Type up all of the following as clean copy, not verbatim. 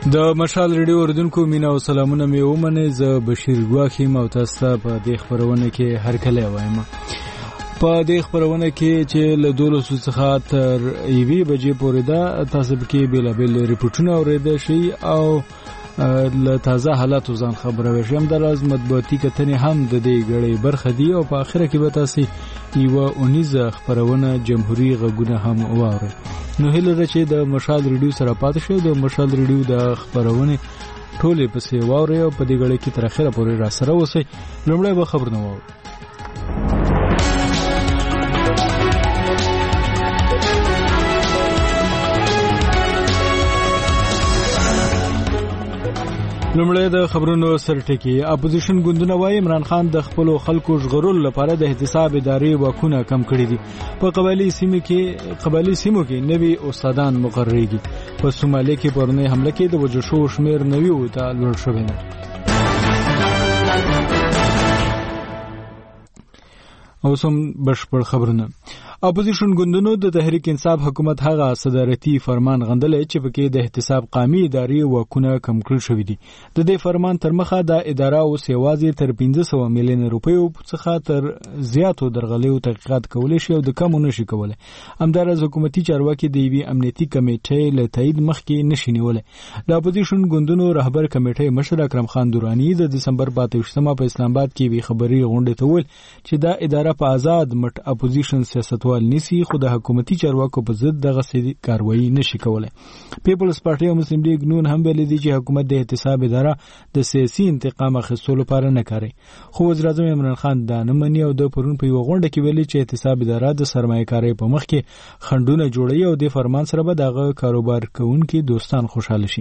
د مشال ریډیو اوریدونکو مینا او سلامونه مې ومنه. زه بشیر ګواخی او تاسو ته په دې خبرونه کې هر کله وایم. په دې خبرونه کې چې له 12 څخه تر 1 بجې پورې دا تاسو کې بیلابل ریپورتونه اوریدل شي او له تازه حالاتو ځان خبروي. هم دراز مطبوعاتي کتنې هم د دې غړي برخه دي او په اخره کې به تاسو یو اونیزه خبرونه جمهوریت غږونه هم واورئ. نو هیله چې د مشال ریډیو سره پاتې شئ. د مشال ریډیو د خبرونه ټوله پسې واورئ او په دې غړي کې تر اخره پورې را سره اوسئ. لومړی به خبرونه واورئ. لومړی د خبرونو سرټکی. اپوزیشن ګوندونه وايي عمران خان د خپل خلکو ژغورلو لپاره د احتساب ادارې واکونه کم کړي دي. په قبایلی سیمو کې نوي استادان مقرریږي. په سومالیا کې پرونی حمله کې د وجو شو شمیر نوي وته لوړ شوی دی. او سم بشپړ خبرونه. اپوزیشن ګوندونو د تحریک انصاف حکومت هغه صدارتي فرمان غندلې چې پکې د احتساب قومي ادارې واکونه کم کړل شوې دي. د دې فرمان تر مخه د اداره او سیوازي تر 1500 میلیون روپیو څخه تر زیاتو درغلیو تحقیقات کولې شي او د کم نشي کولای. همدارس حکومتي چارواکي د وی امنیتي کمیټې له تایید مخکې نشي نیولې. د اپوزیشن ګوندونو رهبر کمیټې مشر اکرم خان دورانی د دسمبر 28 په اسلام آباد کې وی خبري غونډه ته ویل چې دا اداره په آزاد مټ اپوزیشن سیاست نسی خو د حکومتي چارواکو په ضد دغه سړي کاروایی نشي کولای. پیپلز پارټي او مسلم لیگ نون هم ویلي دي چې حکومت د احتساب اداره د سیاسي انتقام اخیستلو لپاره نه کوي. خو وزیر اعظم عمران خان دا نه مني او د پرون په یو غونډه کې ویلي چې احتساب اداره د سرمایه‌کارۍ په مخ کې خندونه جوړوي او د فرمان سره به دغه کاروبار کوونکي دوستان خوشاله شي.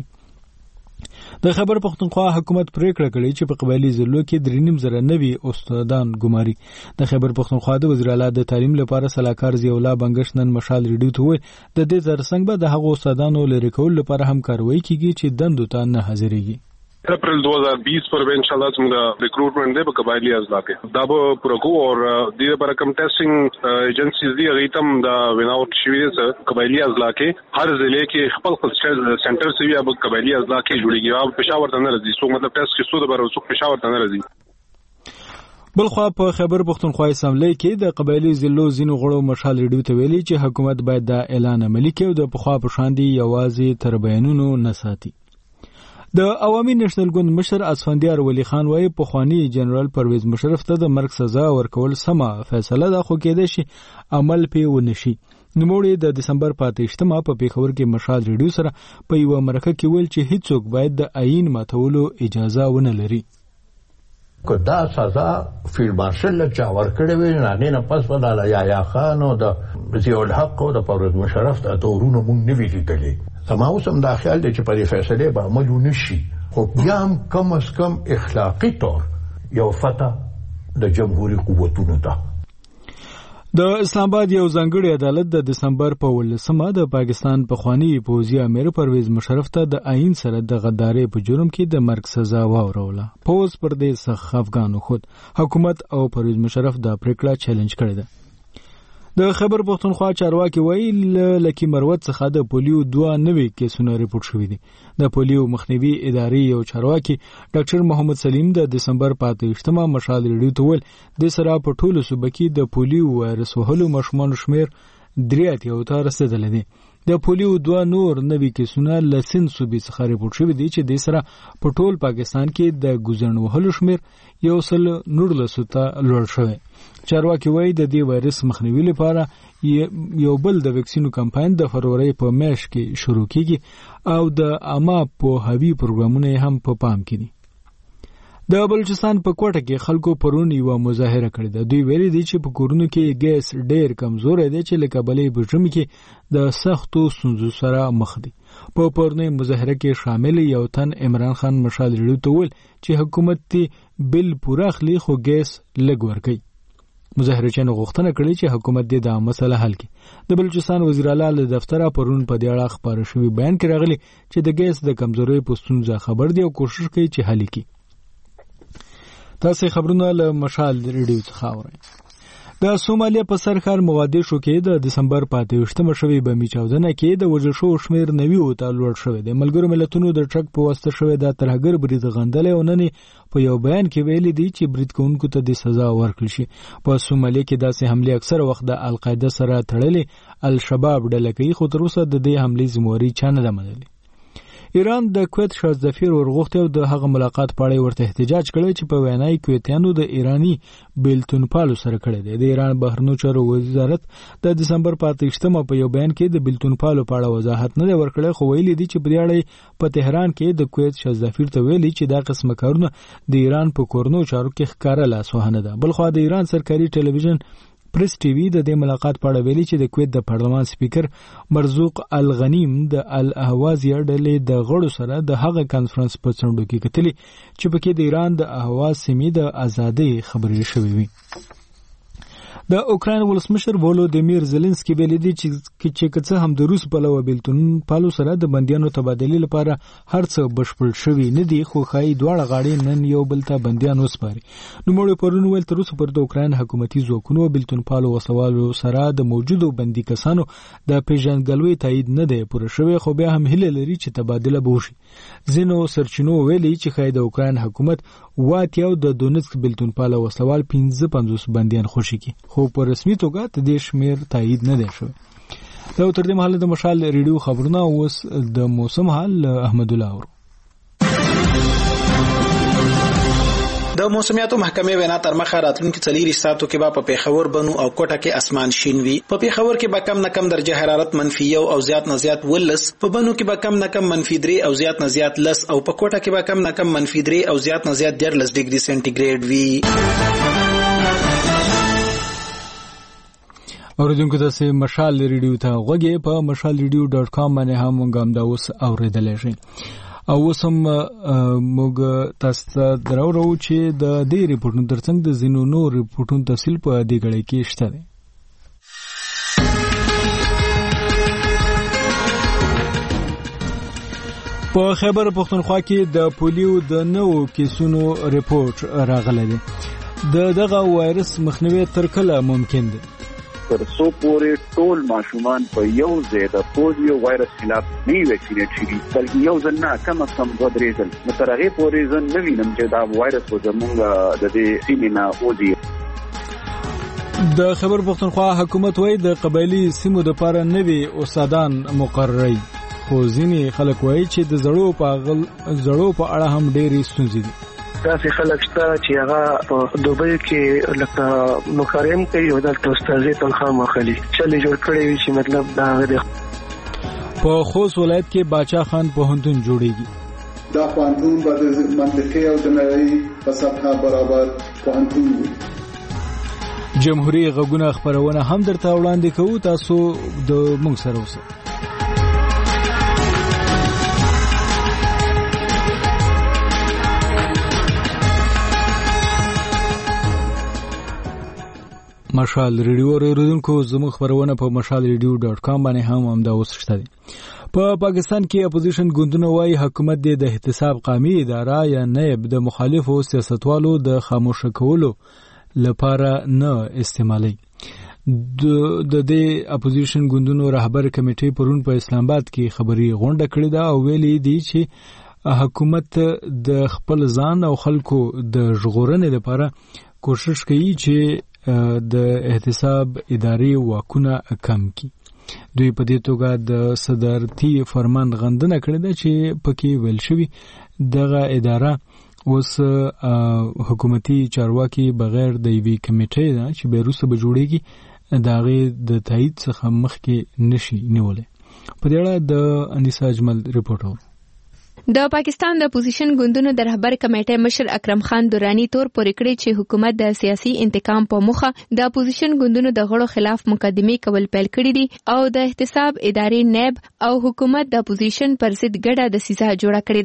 د خبر پښتونخوا حکومت پریکړه کړې چې په قبایلی ضلعو کې 3.5 نوي استادان ګماري. د خبر پښتونخوا د وزیر اعلی د تعلیم لپاره صلاحکار ضیاءالله بنگش نن مشال ریډیو ته وویل د دې ترڅنګ به د هغو استادانو لرې کول لپاره هم کاروایی کیږي چې دندو ته نه حاضرېږي. अप्रैल 2020 पर इंशाल्लाह तुम्हारा रिक्रूटमेंट दे कबायली अजला के दाब पुरको और दीरे पर कम टेस्टिंग एजेंसीज दी अगीतम दा विनाउट शिविर से कबायली अजला के हर जिले के खपल सेंटर से भी अब कबायली अजला के जुड़ेगी. अब पेशावर तन रजी सो मतलब टेस्ट के सूद पर सो पेशावर तन रजी. بلخوا په خبر پښتونخوا اسمبلی کې د قبایلی ضلعو زینو غړو مشال ریډیو ته ویلي چې حکومت باید دا اعلان عملي کړي او د پخوا په شان دي یوازې تر بیانونو نه ساتي. د عوامي نېشنل ګوند مشر اسفندیار ولی خان وايي پخوانی جنرال پرویز مشرف ته د مرګ سزا ورکول سمه فیصله ده خو کېدای شي عمل پې ونشي. نوموړي د دسمبر 28 په پیښور کې مشال ریډیو سره په یو مرکه کې ویل چې هیڅوک باید د آئین ماتولو اجازه ونه لري. که دا سزا فیلډ مارشل له چا ورکړې وي نو هغې نه پس به د یحیی خان او د ضیاءالحق او د پرویز مشرف د تورونه مونږ نه وي لیدلي. زما اوس هم دا خیال دی چې په دې فیصلې به عمل ونه شي خو بیا هم کم از کم اخلاقي طور یو فتح د جمهوري قوتونو ته. د اسلام آباد یو ځانګړی عدالت د دسمبر په 18 د پاکستان پخوانی پوځي امیر پرویز مشرف ته د آئین سره د غدارۍ په جرم کې د مرګ سزا واوروله. پوز پر دې څخه افغانو خود حکومت او پرویز مشرف د پریکړه چیلنج کړی ده. د خبر پښتونخوا چارواکي وایي لکه مروت څخه د پولیو 2 نوي کیسونه ریپورت شوي دي. د پولیو مخنیوي ادارې یو چارواکي ډاکټر محمد سلیم د دسمبر 28 مشال ریډیو ته ویل د سره په ټولو صوبو کې د پولیو وایرس وهلو ماشومان شمیر 3 ته رسیدلی دی. د پولیو 2 نور نوي کیسونه لسین صوبې څخه ریپورت شوي دي چې د سره په ټول پاکستان کې د ګوزن وهلو شمیر 119 ته لوړ شوی. چارواکي وایي د دې وایرس مخنیوي لپاره یو بل د ویکسینو کمپاین د فروری په میاشت کې شروع کیږي او د عامه پوهاوي پروګرامونه هم په پام کې دي. د بلوچستان په کوټه کې خلکو پرون یو مظاهره کړې ده. دوی ویلي دي چې په کورونو کې ګیس ډېر کمزورې دی چې لکه بلې بجرم کې د سختو ستونزو سره مخ دي. په پرونی مظاهره کې شامل یو تن عمران خان مشال ریډیو ته ویل چې حکومت ته بل پوره اخلي خو ګیس لږ ورکوي. مظاهرچیانو غوښتنه کړې چې حکومت دې دا مسله حل کړي. د بلوچستان وزیر اعلی له دفتره پرون په دې اړه خبر شوی بیان کې راغلی چې د ګیس د کمزورۍ په ستونزه خبر دی او کوشش کوي چې حل کړي. تاسو خبرونه له مشال ریډیو څخه اورئ. د سومالیا په سرخار مغادیشو کې د دسمبر 28مه شوې بمي چاودنه کې د وژل شوو شمیر 90 ته لوړ شوی دی. ملګرو ملتونو د ټرک په واسطه شوی د ترهګر برید غندلې او نن په یو بیان کې ویلي دي چې برید کوونکو ته د سزا ورکړل شي. په سومالیا کې داسې حمله اکثر وخت د القاعده سره تړلې الشباب ډله کوي، خو تر اوسه د دې حملې ذمہواري چا نه ده منلې. ایران د کویت شاهزفیر ورغوښتي او د هغه ملاقات په اړه ورته احتجاج کړی چې په وینای کویتیانو د ایرانی بیلتون پالو سره کړی دی. د ایران بهرنیو چارو وزارت د دسمبر 28مه په یو بیان کې د بیلتون پالو په اړه وضاحت نه ورکړی، خو ویلي دي چې په دې اړه په تهران کې د کویت شاهزفیر ته ویلي چې دا قسمه کارونه د ایران په کورنو چارو کې ښکاره لاسوهنه ده. بلخو د ایران سرکاري ټلویزیون پریس ټي وي د دې ملاقات په اړه ویلي چې د کویت د پارلمان سپیکر مرزوق الغنیم د الاهواز ډلې د غړو سره د هغه کانفرنس په څنډو کې کتلي چې پکې د ایران د اهواز سیمې د ازادۍ خبرې شوې وي. د اوکراین ولسمشر ولودیمیر زيلنسکي ویلي دی چې که هم د روس په لور بیلتون پالو سره د بندیانو تبادلې لپاره هر څه بشپړ شوی نه دی، خو خای دواړه غاړې نن یو بل ته بندیان وسپاري. نو موږ پرون ویل تر اوسه پر د اوکراین حکومتي ځواکونو بیلتون پالو وسوالو سره د موجودو بندي کسانو د پیژنګلوي تایید نه دی پوره شوی، خو بیا هم هیله لري چې تبادله به وشي. ځینو سرچینو ویلي چې خای د اوکراین حکومت واتیاو د دونیتسک بیلتون پالو وسوال 55 بندیان خوشي کی، خو په رسمي توګه د دې شمیر تایید نه دی شوی. دا تر دې مهاله د مشال ریډیو خبرونه اوس د موسم حال احمد الله اورو. د موسمیاتو محکمې وینا تر مخه راتلونکي 4 ساعتو کې په پیښور بنو او کوټه کې اسمان شین وي. په پیښور کې به کم نه کم درجه حرارت -1 او زیات نه زیات 10، په بنو کې به کم نه کم -3 او زیات نه زیات 10، او په کوټه کې به کم نه کم -3 او زیات نه زیات 10 ډیګري سنټیګریډ وي. اوریدونکو تاسو مشال ریډیو ته غوږی په mashalradio.com باندې هم موږ دا اوس اوریدلای شئ. او وسم موږ تاسو ته درو چې د دې ریپورتونو ترڅنګ د زینو نو ریپورتونو تفصیل په دې غړي کې شته دي. په خیبر پختونخوا کې د پولیو د نوو کیسونو ریپورت راغلی دی. دغه وایرس مخنیوي تر کله ممکن دی؟ تر څو پورې ټول ماشومان په یو ځای د پولیو وایرس خلاف نه ویکسینیټ شي، بلکې یو ځل نه کم از کم 2 ځل. نو تر هغه پورې زه نه وینم چې دا وایرس زموږ د دې سیمې نه وځي. د خیبر پختونخوا حکومت وایي د قبایلی سیمو لپاره نوي استادان مقرري، خو ځینې خلک وایي چې د زړو په اړه هم ډېرې ستونزې دي. داسې خلک شته چې هغه په دوبۍ کې لکه مکرم کوي او دلته استادي تنخواه اخلي، چلې جوړ کړی وي چې مطلب دا هغه په خوست ولایت کې باچا خان پوهنتون جوړیږي. دا پوهنتون به د منطقي او د نړۍ په سطحه برابر پوهنتون وي. جمهوریت غږونه خبرونه هم درته وړاندې کوو، تاسو د موږ سره اوسئ. مشال ریډیو اوریدونکو زموږ خبرونه په mashalradio.com باندې هم دا اوس شته دي. په پاکستان کې اپوزیشن ګوندونه وايي حکومت د احتساب قومي اداره یا نیب د مخالفو سیاستوالو د خاموش کولو لپاره نه استعمالي. د دې اپوزیشن ګوندونو رهبر کمیټې پرون په اسلام آباد کې خبري غونډه کړې ده او ویلي دي چې حکومت د خپل ځان او خلکو د ژغورنې لپاره کوشش کوي چې د احتساب اداري واکونه کم کړي. دوی په دې توګه د صدارتي فرمان غندنه کړې ده چې پکې ویل شوی دغه اداره اوس حکومتي چارواکي بغیر د یوې کمیټې ده چې به وروسته به جوړیږي دغه د تایید څخه مخکې نشي نیولای. په دې اړه د انیسا اجمل ریپورت اورو. د پاکستان د اپوزیشن ګوندونو د رهبر کمیټې مشر اکرم خان دورانی تور پورې کړی چې حکومت د سیاسي انتقام په مخه د اپوزیشن ګوندونو د غړو خلاف مقدمې کول پیل کړي دي او د احتساب ادارې نیب او حکومت د اپوزیشن پر ضد ګډه دسیسه جوړه کړې ده.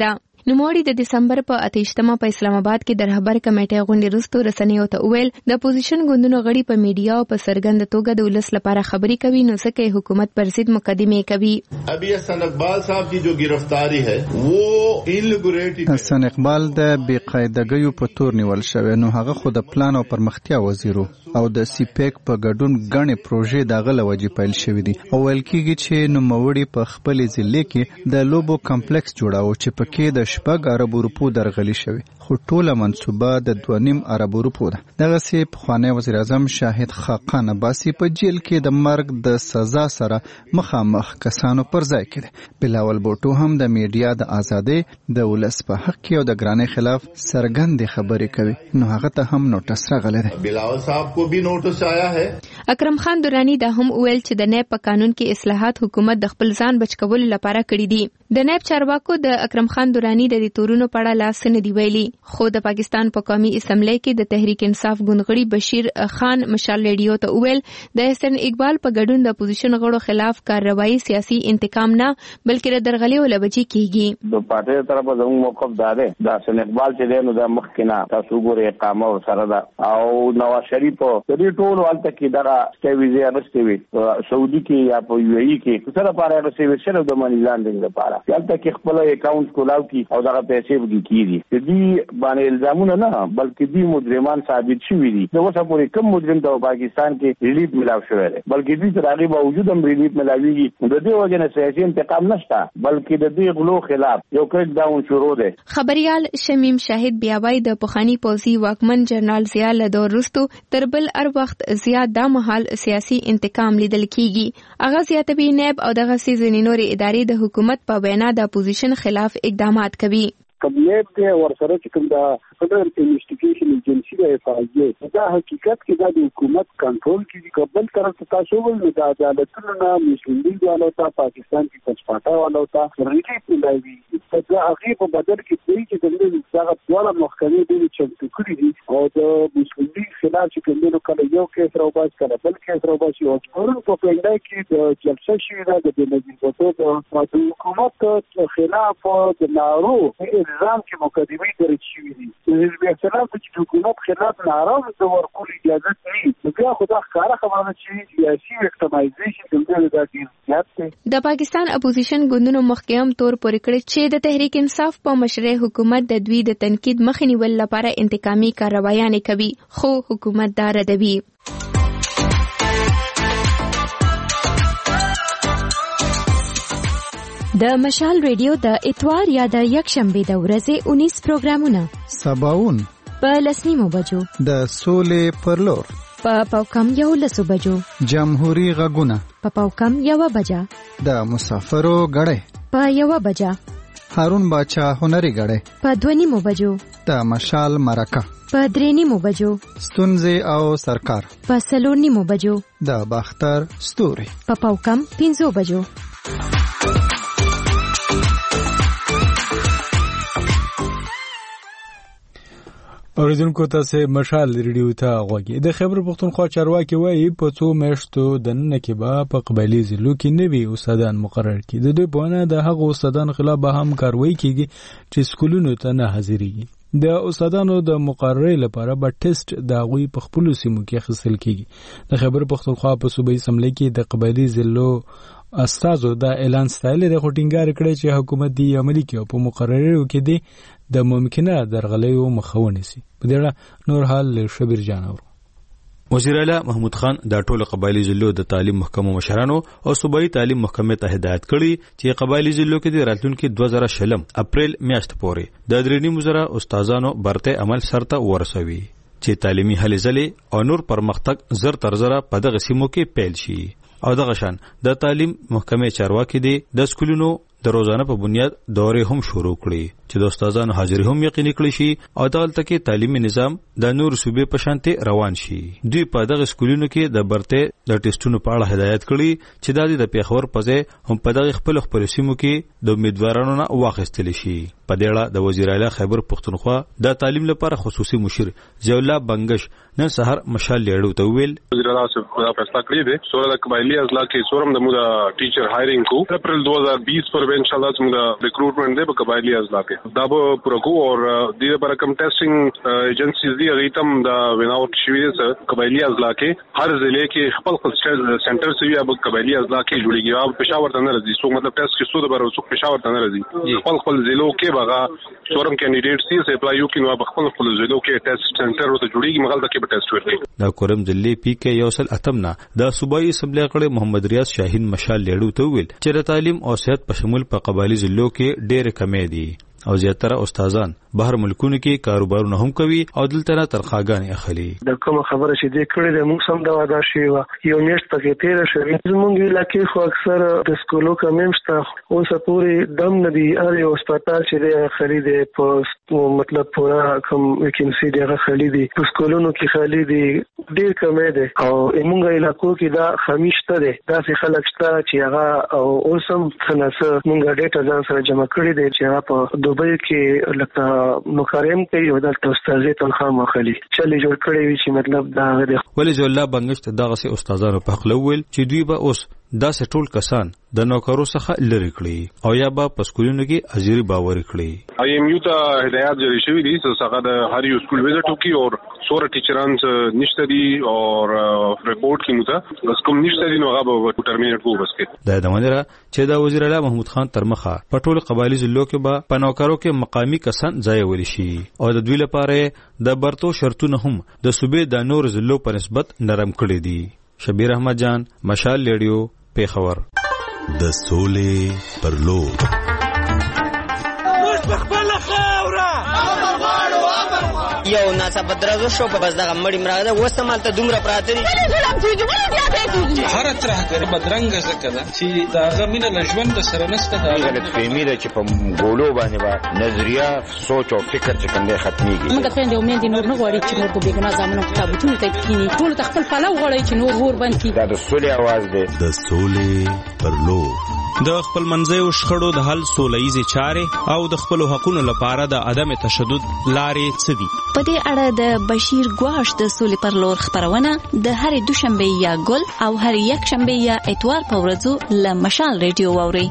نوموړي د دسمبر په 28مه په اسلام آباد کې د رهبر کمیټې غونډې وروسته رسنیو ته وویل د اپوزیشن ګوندونو غړي په میډیا او په څرګنده توګه د ولس لپاره خبرې کوي نو ځکه حکومت پر ضد مقدمې کوي. ابي حسن اقبال صاحب کی جو گرفتاری ہے وہ انلیگوریټی حسن اقبال د بقاعدګیو په تور نیول شوی نو هغه خو د پلان او پرمختیا وزیرو او د سیپیک په ګډون غنې پروژې دغه لوجې پیل شوې دي او ویل کېږي چې نوموړي په خپل ضلع کې د لوبو کمپلیکس جوړاو چې پکې د 6 اربو روپو درغلي شوی خو ټوله منصوبه د 2.5 اربو روپو ده. دغه سي پخوانی وزیر اعظم شاهد خاقان عباسي په جیل کې د مرګ د سزا سره مخامخ کسانو پر ځای کړي. بلاول بوټو هم د میډیا د ازادۍ د ولس په حق کې او د ګرانۍ خلاف څرګندې خبرې کوي نو هغه ته هم نوټس راغلی دی. بلاول صاحب کو بھی نوټس آیا ہے. اکرم خان درانی دا هم ویل چې د نیب په قانون کې اصلاحات حکومت د خپل ځان بچ کولو لپاره کړی دي. د نیب چارواکو د اکرم خان درانی د تورونو په اړه لاس نه دی ویلي خو د پاکستان په قومي اسمبلی کې د تحریک انصاف ګوندغړي بشیر خان مشال ریډیو ته ویل د حسن اقبال په ګډون د اپوزیشن غړو خلاف کارروایي سیاسي انتقام نه بلکې د درغلي ولبچي کیږي. د پارټي طرفه زموږ موقف داده د حسن اقبال چې نو د مخکنا تاسو ګورئ اقامه سره دا او نواز شریف په دې ټول حالت کې دا سټیویزي ارستوي سعودي کې یا په یو ای کې سره پاره رسېږي چې د منی لاندې لپاره حالت کې خپل اکاونټ کولاو کی او دا پیسې وګي کیږي دې باندې الزامونه نه بلکې دې مجرمان ثابت شوي دي نو اوسه پورې کوم مجرم د پاکستان کې ریلیف ملاو شوی دی بلکې دې تر هغه باوجود هم ریلیف ملاويږي د دې وجه نه سیاسي انتقام نشته بلکې د دې غلو خلاف یو کریک ډاون شروع دی. خبريال شمیم شاهد بیاوی د پخوانی پوځي واکمن جنرال ضیاء له دور وروسته تر بل هر وخت زیات د مهال سیاسي انتقام لیدل کیږي. هغه زیاتوي نیب او دغه سيزنی نور ادارې د حکومت په وینا د اپوزیشن خلاف اقدامات کوي. کبنیت ته ورسره چې کوم دا فدرل انویسټیګیشن ایجنسی د اف آی ای دا حقیقت کې د حکومت کنټرول کې قبل طرف تاسو ول د عدالتونو نه مسلمان لیگ والو ته پاکستان کې پښپاټا والو ته ریلیف ملایوي دا هغه په بدل کې دوی چې د دغه ډول محکمې د چمتو کړی دي او د مسلمان لیگ خلاف چې کومو کله یو کیس راوباس کړه بل کیس راوباس او ټول په پیډای کې د جلسه شوی د بنظیر بوتو د حکومت خلاف د نارو نظام کې مقدمه درج شوې دي حزب اختلاف چې حکومت خلاف ناراض د ورکول اجازه نه بیا خو دا ښکاره خبره چې سیاسي وکټمایزیشن د دې د پاکستان اپوزیشن ګوندونو مخکیم تور پورې کړی چې د تحریک انصاف په مشرۍ حکومت د دوی د تنقید مخ نیول لپاره انتقامي کاروایانې کوي خو حکومت دا ردوي. د مشال ریډیو د اتوار یا د یکشنبه د ورځې 19 پروګرامونه سباون په لسنیمو بجو د سولې پر لور په پاوکم 11 بجو جمهوریت غږونه په پاوکم 1 بجا د مسافرو غړې په 1 بجا هارون باچا هنري غړې په 2 بجو د مشال مرکه په 3 بجو ستونزې او سرکار په 4 بجو د باختر ستوري په پاوکم 5 بجو. اوریدونکو تاسو مشال ریډیو ته غوږی د خیبر پختونخوا چارواکي وایي په څو میاشتو د نن کې به په قبایلی ضلعو کې نوي استادان مقرر کړي. د دوی په وینا د هغو استادانو خلاف به هم کاروایی کیږي چې سکولونو ته نه حاضرېږي. د استادانو د مقررۍ لپاره به ټیسټ د هغوی په خپلو سیمو کې اخیستل کیږي. د خیبر پختونخوا په صوبایي اسمبلی کې د قبایلی ضلعو استازو دا اعلان ستایلی د خټینګار کړی چې حکومت دی عملی کوي په مقررو کې دی د ممکنه درغلیو مخه ونیسي. په دې اړه نور حال شبیر جان اورو. وزیر اعلی محمود خان د ټولو قبایلی ضلعو د تعلیم محکمو مشرانو او صوبایي تعلیم محکمې ته هدایت کړی چې قبایلی ضلعو کې د راتلونکي 2020 اپریل میاشت پورې د 3.5 استادانو برته عمل سرته ورسوي چې تعلیمي هلې ځلې او نور پرمختګ زر تر زره په دغه سیمو کې پیل شي. او دغه شان د تعلیم محکمې چارواکي دي د سکولونو د روزانه په بنیاد دورې هم شروع کړي چې د استادانو حاضری هم یقیني کړي شي او دلته کې تعلیمي نظام د نور صوبې په شانته روان شي. دوی په دغه سکولونو کې د برته د ټیسټونو په اړه هدایت کړي چې د پیښور په ځای هم په دغه خپل سیمو کې د امیدوارانو نه واخیستل شي. په دې اړه د وزیر اعلی خیبر پختونخوا د تعلیم لپاره خصوصي مشیر ضیاءالله بنگش نن سحر مشال لیړو ته ویل وزیر اعلی صاحب فیصله کړی دی سورہ قبایلی اضلاع کې سورم د مودا ټیچر هایرینګ کو اپریل 2020 پر پر ان شاء الله زموږ ریکروټمنټ دی په قبایلی اضلاع کې دا به پروګو او د دې لپاره کوم ټیسټینګ ایجنسیز دی هغه تم دا ویناوټ شوی دی قبایلی اضلاع کې هر ضلع کې خپل سنټر سوي اب قبایلی اضلاع کې جوړیږي او پېښور ته نه راځي سو مطلب ټیسټ کې سود بر وسو پېښور ته نه راځي خپل ضلعو کې بغا څورم کینډیډیټ سي سه اپلای یو کې نو خپل ضلعو کې ټیسټ سنټر ته جوړیږي مغل ته کې ټیسټ ورکړي دا کورم ضلع پی کې یوصل اتمنا د صوبایي اسمبلی کړه محمد ریاض شاهین مشال لیړو ته ویل چې تعلیم او صحت په شمول په قبایلی ضلعو کې ډېر کمې دي او زیاتره استادان بهر ملکونو کې کاروبارونه هم کوي او دلته نه تنخواګانې اخلي د کوم خبره چې دې کړې ده موږ سم دا ودا شي یو میاشت پکې تیر شوی زموږ علاقې خو اکثر د سکولو کمیم شته اوس پورې دم ندي اړ یو هسپتال چې د خرید په مطلب پورا کوم ویکنسي دی هغه خالي دي په سکولونو کې خالي دي ډېر کمې ده او موږ علاقو کې دا خمیشته ده دا څه خلک شته چې هغه او اوسم څنګه موږ ډیټا ځان سره جمع کړی دي چې هغه په دوبۍ کې لکه مکرم کوي او دلته استادې تنخواه مخالي چلې جوړ کړی وي چې مطلب دا غوډه ولې جو الله بنګشت دغه سي استادانو په خپل ول چې دوی به اوس دا ټول کسان د نوکرو څخه لری کړی او یا به په سکولونو کې حاضری باور کړی اي ام یو ته هدایت جوړ شوی دي څنګه د هر یو سکول وزټ وکي او سور ټیچران نشته دي او ریپورت کې مته بس کوم نشته دي نو هغه به ټرمینیټ کوو بس کې د دمنره چې د وزیر اعلی محمود خان ترمخه په ټول قبایلی ضلعو کې به په نوکرو کې مقامی کسان ځای ول شي او د دوی لپاره د برتو شرطونه هم د صوبې د نور ضلعو په نسبت نرم کړي دي شبیر احمد جان مشال لیډیو پیښور د سولې پر لور یو ناڅاپه درازو شو په بس دغه مړی مراغه ده اوس مالته دومره پراته دي هر طرح غیر بدرنګ زکه ده چې داغه مینه لژوند سره نسته دا غلط فهمي ده چې په ګولو باندې با نظریه سوچ او فکر چې کنده ختميږي موږ ته د امید نور نه غواړي چې نور په بیګنا ځامنو کتابونه ته کینی ټول تخپل پلو غواړي چې نور ور باندې دا د سولې आवाज ده د سولې پر لور د خپل منځیو شخړو د حل سولهیزې چارې او د خپل حقوقو لپاره د عدم تشدد لارې څه دي په دې اړه د بشیر ګواش د سولې پر لور خبرونه د هرې دوشنبه یا ګل او هر یک شنبه یا اتوار په ورځو له مشال ریډیو واوري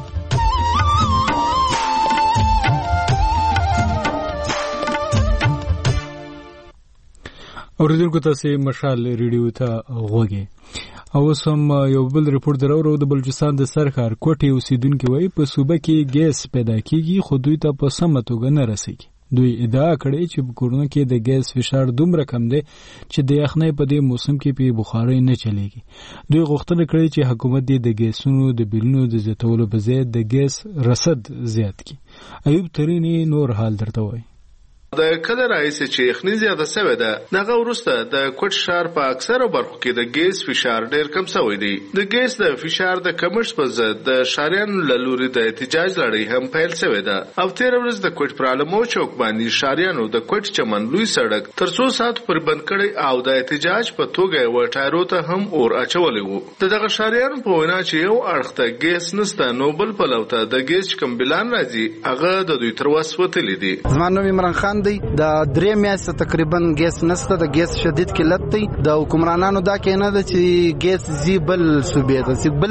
اوریدونکو تاسو مشال ریډیو ته غوږی او سم یو بل ریپورت درو د بلوچستان د سرکار کوټي اوسیدونکو وای په صوبه کې ګیس پیدا کیږي خو دوی ته په سمه توګه نه رسیږي دوی ادعا کړې چې په کورونو کې د ګیس فشار دومره کم دی چې د یخنۍ په دې موسم کې په بخاري نه چلیږي دوی غوښتنه کړې چې حکومت د ګیسونو د بیلونو د زیاتولو په ځای د ګیس رصد زیات کړي ایوب ترینی نور حال درته وای د کله راځي چې یخنۍ زیاته شوې ده دغه ورسته د کوټ شهر په اکثره برخو کې د ګیس فشار ډېر کم شوی دی د ګیس د فشار د کمښت په ضد د شاریانو له لوري د احتجاج لړۍ هم پیل شوې ده او 13 ورځې د کوټ پر علمو چوک باندې شاریانو د کوټ چمن لوی سړک تر 100 ساعت پر بند کړي او د احتجاج په توګه و ټایرو ته هم اور اچولې وو دغه شاریانو په وینا چې یو اړخ ته ګیس نسته نو بل په لوته د ګیس کم بلان راځي هغه د دوی تر وس وتلې دي زمانو عمران خان دی د درې میاشتې تقریبا ګیس نشته د ګیس شدید قلت دی د حکمرانانو دا کینه ده چې ګیس زی بل صوبې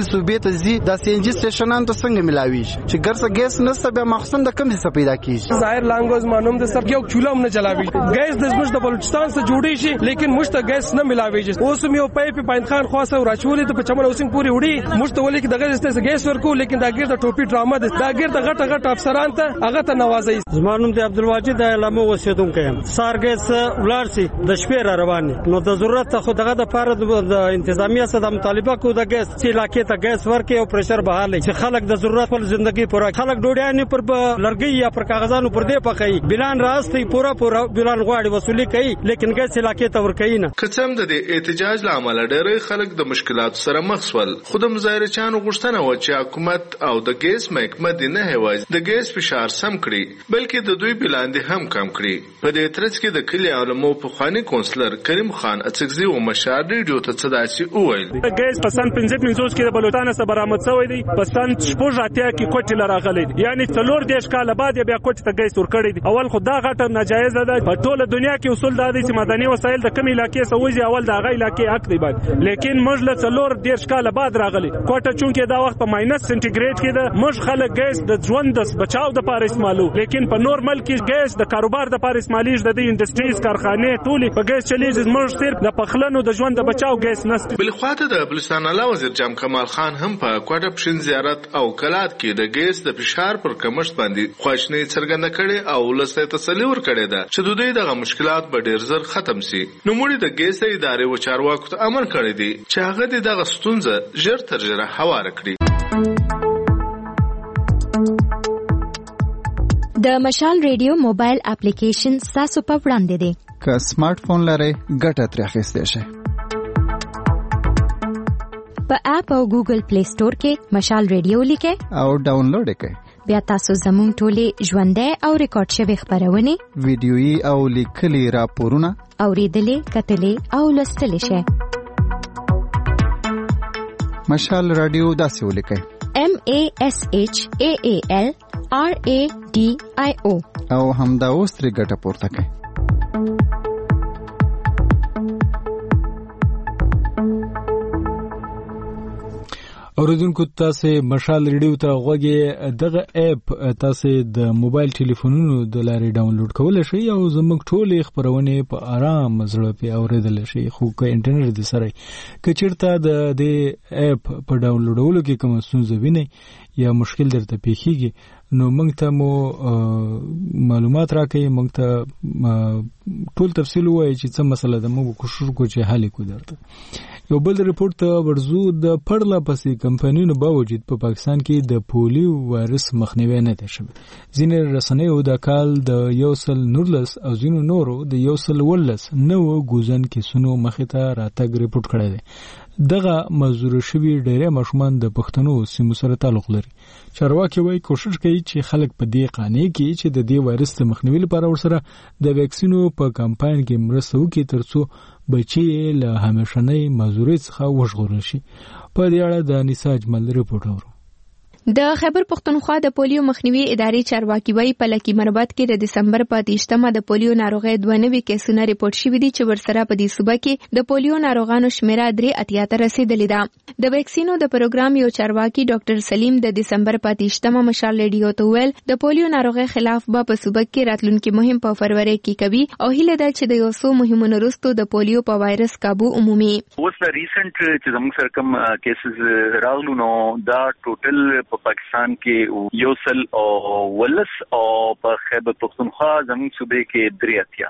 ته زی د سی ان جی سټیشنانو ته څنګه ملاوي چې ګرځه ګیس نشته به مخصوص د کم څه پیدا کیږي ظاهر لانګوز مانوم د سب یو چوله هم نه چلاوي ګیس د زموږ د بلوچستان څخه جوړی شي لیکن موږ ته ګیس نه ملاوي اوس یو پایپ پاین خان خاصه راچولې ته په چمن اوسنګ پوری وړي موږ ته ولې دغه څه ګیس ورکو لیکن دا ګیر د ټوپی ډرامه ده دا ګیر د غټ افسران ته هغه ته نوازي زمانوم د عبدالواجد علامه اوسیدونکو یم سارګس ولارسي د شپې را روان نو د ضرورت خو دغه د پاره د انتظامیه سره د مطالبه کو د ګیس چې علاقې ته ګیس ورکې او پرشر بحاله چې خلک د ضرورت پر ژوندۍ پوره خلک ډوډۍ پر لرګي یا پر کاغذانو پر دې پخې بلان راستي پوره بلان غواړي وصولي کوي لیکن ګیس علاقې ته ورکې نه قسم د احتجاج لامل ډېر خلک د مشکلات سره مخ شول خود مظاهرچانو غوښتنه و چې حکومت او د ګیس محکمه د نه هواز د ګیس فشار سم کړي بلکې د دوی بلان هم کم کړي. په دې ترڅ کې د کلي علماء په خواني کونسلر کریم خان اڅکزي او مشار ریډیو ته صداسي وویل ګیس په سن 55 کې د بلوچستان څخه برآمد شوی دی. په سن 88 کې کوټه لراغلي دي، یعنی 4 دیش کال بعد بیا کوټه ته ګیس ورکړي دي. اول خو دا غټه ناجایز ده. په ټوله دنیا کې اصول دا دي چې مدني وسایل د کم علاقې سوځي اول د هغه علاقې حق دی باندې، لیکن موږ له 4 دیش کال بعد راغلي کوټه چونکه دا وخت په ماینس سنټیګریډ کې ده. موږ خلک ګیس د ژوند د بچاو د لپاره استعمالو، لیکن په نورمال کې ګیس د کاروبار د لپاره استعمالېږي. د انډستریز کارخانه ټولې په ګیس چلیږي. موږ صرف د پخلنو د ژوند د بچاو ګیس نشته. بل خواته د بلوچستان اعلی وزیر جام کمال خان هم په کوټه پښین زیارت او کلات کې د ګیس د فشار پر کمښت باندې خوښنی څرګنده کړي او لسته تسلی ورکړي ده چې دوی دغه مشکلات به ډیر زر ختم شي. نو موږ د ګیس ادارې او چارواکو ته امر کړی دی چې هغه دغه ستونزه ژر تر ژره هواره کړي. د مشال ریډیو موبایل اپلیکیشن تاسو په وړاندې دی. که سمارټ فون لرئ ګټه ترې اخیستی شئ. په اپ او ګوګل پلی سٹور کې مشال ریډیو لیکئ او ډاونلوډ کړئ. بیا تاسو زموږ ټولې ژوندۍ او ریکارډ شوي خپرونې، ویډیويي او لیکلي راپورونه اوریدلې، کتلې او لوستلی شئ. مشال رادیو داسې ولیکئ: MASHAAL RADIO او همدا اوس ترې ګټه پورته کړئ. اوریدونکو تاسو مشال ریډیو ته غوږی دغه اپ تاسو د موبایل ټلیفونونو د لارې ډاونلوډ کولای شئ او زموږ ټولې خبرونه په آرام زړه په اوریدل شئ. خو که انټرنیټ د سره کچیرته د دې اپ په ډاونلوډولو کې کوم ستونزه وینئ یا مشکل درته پیښیږي نو موږ ته مو معلومات راکړئ، موږ ته ټول تفصیل وایي چې څه مسله ده. موږ کوشش کوو چې حل کړو درته. یو بل رپورټ ته ورزو. د پړلا پسې کمپنیونو باوجود په پاکستان کې د پولیو وایرس مخنیوي نه دی شوی. ځینې رسنیو د کال د 119 او ځینو نورو د 119 نوو ګوزن کیسونو مخې ته راتګ رپورټ کړی دی. دغه مزور شوی ډېر ماشومان د پښتنو سیمو سره تعلق لري. چارواکي وايي کوشش کوي چې خلک په دې قانې کې چې د دې وایرس د مخنیوي لپاره ورسره د ویکسینو په کمپاین کې مرسته وکړي ترڅو بچي له همیشنۍ مزورۍ څخه وژغورل شي. په دې اړه د نساء اجمل رپورټ اورو. د خیبر پختونخوا د پولیو مخنیوي ادارې چارواکي وايي په لکی مربوط کې د دسمبر په 28مه د پولیو ناروغي 92 کیسونه ریپورت شوي دي چې ورسره په دې صوبه کې د پولیو ناروغانو شمیره 3 ته رسیدلې ده. د ویکسینو د پروګرام یو چارواکي ډاکټر سلیم د دسمبر په 28مه مشال ریډیو ته ویل د پولیو ناروغي خلاف په صوبه کې راتلونکي مهم په فروری کې کوي او هیله ده چې د یو څو مهمونو وروسته د پولیو په وایرس قابو عمومي. اوس ریسنت چې زموږ سره کوم کیسز راغلو نو دا ټوټل په پاکستان کې یو سل او ولس او په خیبر پختونخوا زموږ صوبې کې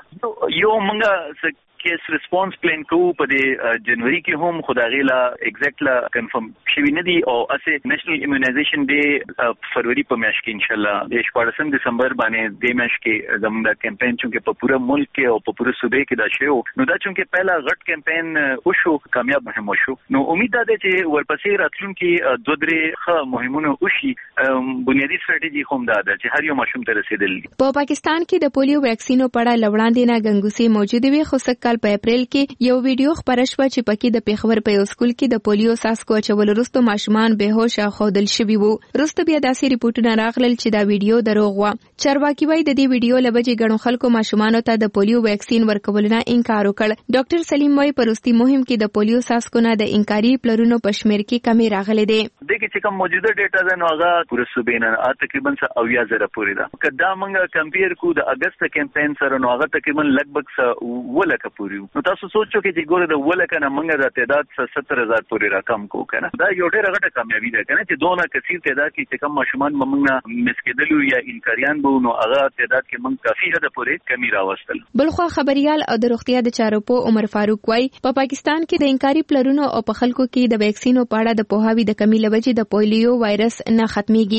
3 یو منګه کیس ریسپانس پلان کو په د جنوري کې هم خدایغلا ایگزیکټلی کنفرم شوی نه دی او اسه نېشنل ایمونایزیشن ډے فروری په میاشت کې ان شاء الله د 14 دسمبر باندې د میاشت کې زموږ د کمپاین چې په پوره ملک کې او په پوره صوبې کې دا شو نو دا چې پہلا غټ کمپاین وشو کامیاب مهم وشو نو امید ده چې ورپسې راتلونکي دوه درې ښه مهمونه وشي. بنیادی استراتیژي هم دا ده چې هر یو ماشوم ته رسیدل. په پاکستان کې د پولیو ویکسینو په اړه لوړاندې نه غنګوسي موجود وي خو سکه په اپریل کې یو ویډیو خبره شوه چې پکې د پیښور په یو سکول کې د پولیو ساسکو اچول وروسته ماشومان بهوش او خودل شوي وو. وروسته بیا داسې ریپورتونه راغلل چې دا ویډیو دروغ و. چارواکي وايي د دې ویډیو لبجې غنو خلکو ماشومانو ته د پولیو ویکسین ورکول نه انکار وکړ. ډاکټر سلیم وايي پروستي مهم کې د پولیو ساسکو نه د انکاري پلرونو په شمیر کې کمی راغلي دي. د کې چې کوم موجوده ډیټا ده نو هغه پوره صوبې تقریبا 70,000 پورې ده. کدا موږ کمپیر کو د اگست کمپاین سره نو هغه تقریبا لګبګ 1,00,000 پورې. نو تاسو سوچو کې چې ګوره د 1,00,000 نه موږ د تعداد 70,000 پورې راکم کو کنه دا یو ډېر غټه کامیابی ده کنه چې دونه کثیر تعداد کې چې کوم ماشومان موږ مسکدلو یا انکاریان بو نو هغه تعداد کې موږ کافي حد پورې کمی راوستل. بلخو خبريال او د روغتیا د چارو په عمر فاروق وايي په پاکستان کې د انکاري پلرونو او په خلکو کې د ویکسینو په اړه د پوهاوی د کمی لوجې د پولیو وایرس نه ختميږي.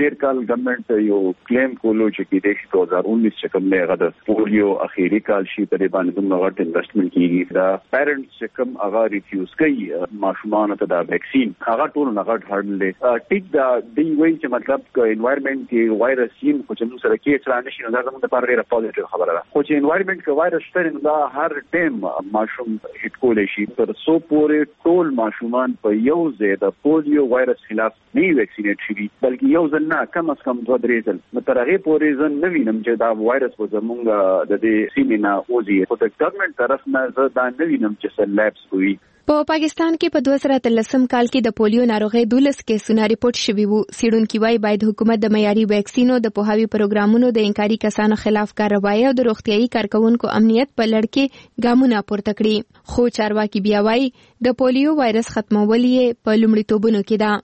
تیر کال ګورنمنت یو کلیم کولو چې د 2019 چې کوم نه غد پولیو اخیری کال شي په دې باندې دومره غټ انویسټمنٹ کیږي دا پیرنټس چې کوم هغه ریفیوز کوي ماشومان ته دا ویکسین هغه ټول نه غټ هرډل دی ټیک دا دی وایي چې مطلب ک انوایرنمنت کې وایرس یې خو چې موږ سره کې اعلان شي نو دا زموږ لپاره ډیره پوزټیو خبره ده خو چې انوایرنمنت کې وایرس شته دا هر ټیم ماشوم هټ کولای شي تر څو پورې ټول ماشومان په یو ځای د پولیو وایرس خلاف نه ویکسینیټ شي بلکې یو ځل نه کم از کم 2-3 ځل نو تر هغه پورې ځن نه وینم چې دا وایرس و زموږ د دې سیمې نه اوځي خو د ګورنمنت طرف نه زه دا نه وینم چې څه لیبس کوي په پاکستان کې په 2013 کال کې د پولیو ناروغي 12 کیسونه ریپورت شوي وو. څېړونکي وايي باید حکومت د معیاري ویکسینو د پوهاوي پروګرامونو د انکاري کسانو خلاف کاروایی او د روغتيایي کارکونکو امنیت په لړ کې ګامونه پورته کړي. خو چارواکي بیا وايي د پولیو وایرس ختمول یې په لومړیتوبونو کې ده.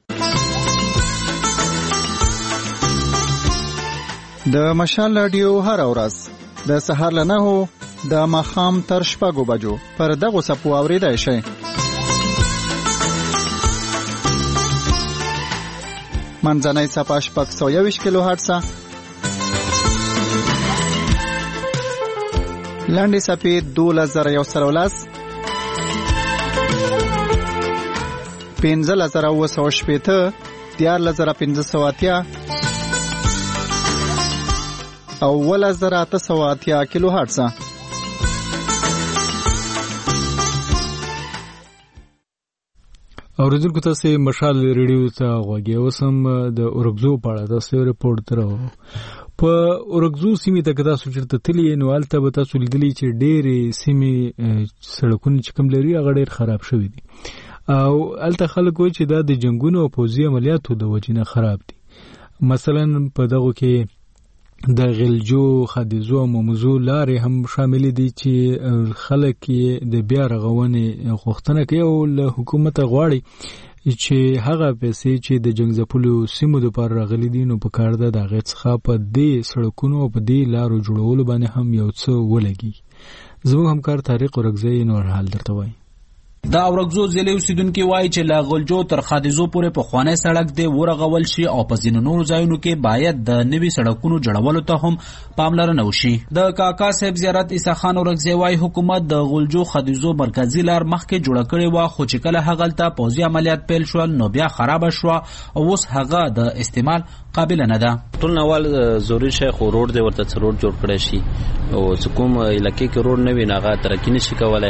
د مشال رادیو هر ورځ د سهار له 9 د ماښام تر 6 بجو پر دغه سپو اوریدای شي. منځنۍ صفحه 621 کیلو هرتز، لاندې صفحه 2113 15980 14580 او 1880 کیلو هرتز. اوریدونکو تاسو مشال ریډیو ته غوږی اوسم د اورګزو په اړه تاسو ریپورت درو. په اورګزو سیمې ته تاسو چیرته تللی نو البته به تاسو لیدلی چې ډېرې سیمې سړکونه چې کوم لري هغه ډېر خراب شوي دي او البته خلک وایي چې دا د جنگونو او پوځي عملیاتو د وجې نه خراب دي. مثلا په دغه کې د غلجو، خدیزو او مومزو لارې هم شامل دي چې خلک یې د بیا رغونې غوښتنه کوي او له حکومته غواړي چې هغه پیسې چې د جنګ ځپلو سیمو دپاره راغلي دي نو په کار ده د هغې څخه په دې سړکونو او په دې لارو جوړولو باندې هم یو څه ولګي. زموږ همکار طارق اورګزی نور حال درته وایي. دا اورګزو ضلع اوسیدونکي وایي چې له غلجو تر خادیزو پورې پخوانی سړک دی ورغول شي او په ځینو نورو ځایونو کې باید د نوي سړکونو جوړولو ته هم پاملرنه وشي. د کاکا صاحب زیارت عیسی خان اورګزی وایي حکومت د غلجو خادیزو مرکزی لار مخکې جوړه کړې وه خو چې کله هغلته پوځي عملیات پیل شول نو بیا خرابه شوه او اوس هغه د استعمال قابل نه ده. ټول نوال ضروري شي خو روډ دی ورته څه روډ جوړ کړی شي او کوم علاقې کې روډ نه وي نه هغه ترقي نشي کولی.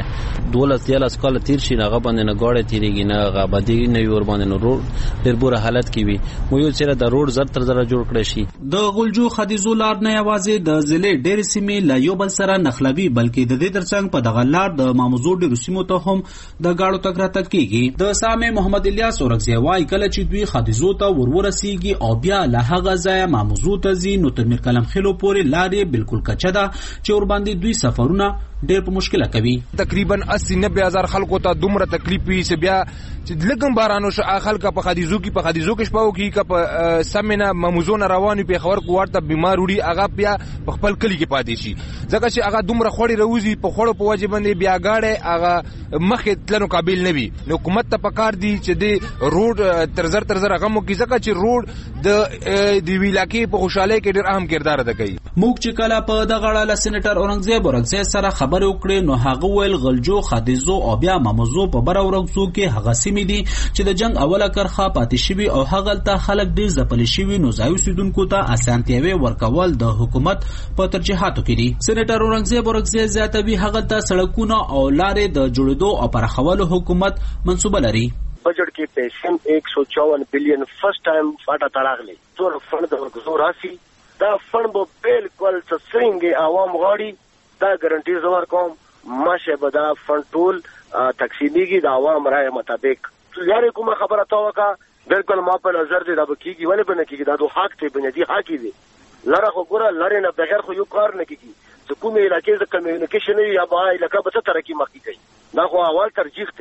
12 کاله تیر شي هغه باندې نه ګاډی تیریږي نه هغه آبادي نه وي ورباندې نو روډ ډېر بوره حالت کې وي. مو یو چېرې د روډ زر تر زره جوړ کړی شي. د غلجو خدیزو لار نه یوازې د ضلع ډېرې سیمې له یو بل سره نښلوي بلکې د دې ترڅنګ په دغه لار د ماموزو ډېرو سیمو ته هم د ګاډو تګ راتګ کېږي. د سامع محمد الیاس اورګزی وایي کله چې دوی خدیزو ته ورسیږي او بیا له هغه ځایه ماموزو ته ځي نو تر میرکلم خیلو پورې لارې بالکل کچه ده چې ورباندې دوی سفرونه ډېر په مشکله کوي. تقریبا 80-90 هزار خلکو ته دومره تکلیف وي چې بیا چې لږم بارانو شو خلک په خدیزو کې شپاو کې که سمنه ماموزو نه روان په خبر کو ورته بیمار وړي هغه بیا په خپل کلی کې پاتې شي ځکه چې هغه دومره خوړې روزي په خوړو په وجه باندې بیا گاډي هغه مخې تلنو قابل نه وي. نو حکومت ته پکار دي چې د روډ تر زر غمو کې ځکه چې روډ د ویلاکې په خوشاله کې ډېر اهم کردار ادا کوي. موږ چې کله په دغه اړه له سېنیټر اورنګزیب سره خبرې وکړې نو هغه ویل غلجو، خدیزو او بیا ماموزو په بره اورګزو کې هغه سیمې دي چې د جنگ اوله کرخه پاتې شوي او هغلته خلک ډېر ځپلي شوي نو ځایي اوسېدونکو ته اسانتیاوې ورکول د حکومت په ترجیحاتو کې دي. سېنیټر اورنګزیب زیاتوي هغلته سړکونه او لارې د جوړېدو او پراخولو حکومت منصوبه لري. بجٹ کې پیسې 154 بلین فرست ټایم فاټا تراغلي ټول فند د ورګزو راسي دا فند به بالکل څنګه عوام غاړي دا ګارانټي زور کوم ماشه به دا فند ټول تقسیمیږي د عوام رائے مطابق. یاره کومه خبره تا وکا بالکل ما په نظر دې دا بکیږي ولې بنه کیږي دا دوه حق ته بنیادی حق دی لره خو ګوره لره نه بغیر خو یو کار نه کیږي چې کومه علاقې د کمیونیکیشن یا با علاقې به څه ترقی مخکې کوي دا خو اول ترجیح دی.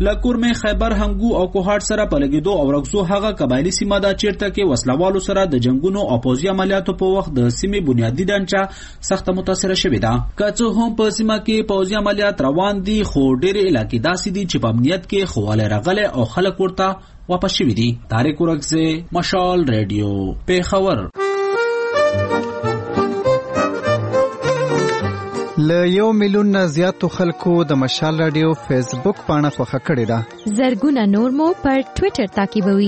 لکورمه خیبر هنګو او کوهاټ سره په لګیدو او رغزو هغه قبایلی سیمه دا چیرته کې وسلوالو سره د جنگونو او پوځي عملیاتو په وخت د سیمې بنیادی ډانچه سخت متاثر شوې ده. که څه هم په سیمه کې پوځي عملیات روان دي خو ډېر علاقې داسې دي چې په امنیت کې خواله راغله او خلک ورته واپس شوي دي. طارق ورکزه، مشال ریډیو، پیښور. له 1 میلیون نه زیاتو خلکو د مشال رادیو فیسبوک پاڼه خوښه کړې ده. زرګونه نور مو پر ټوئیټر تعقیبوي.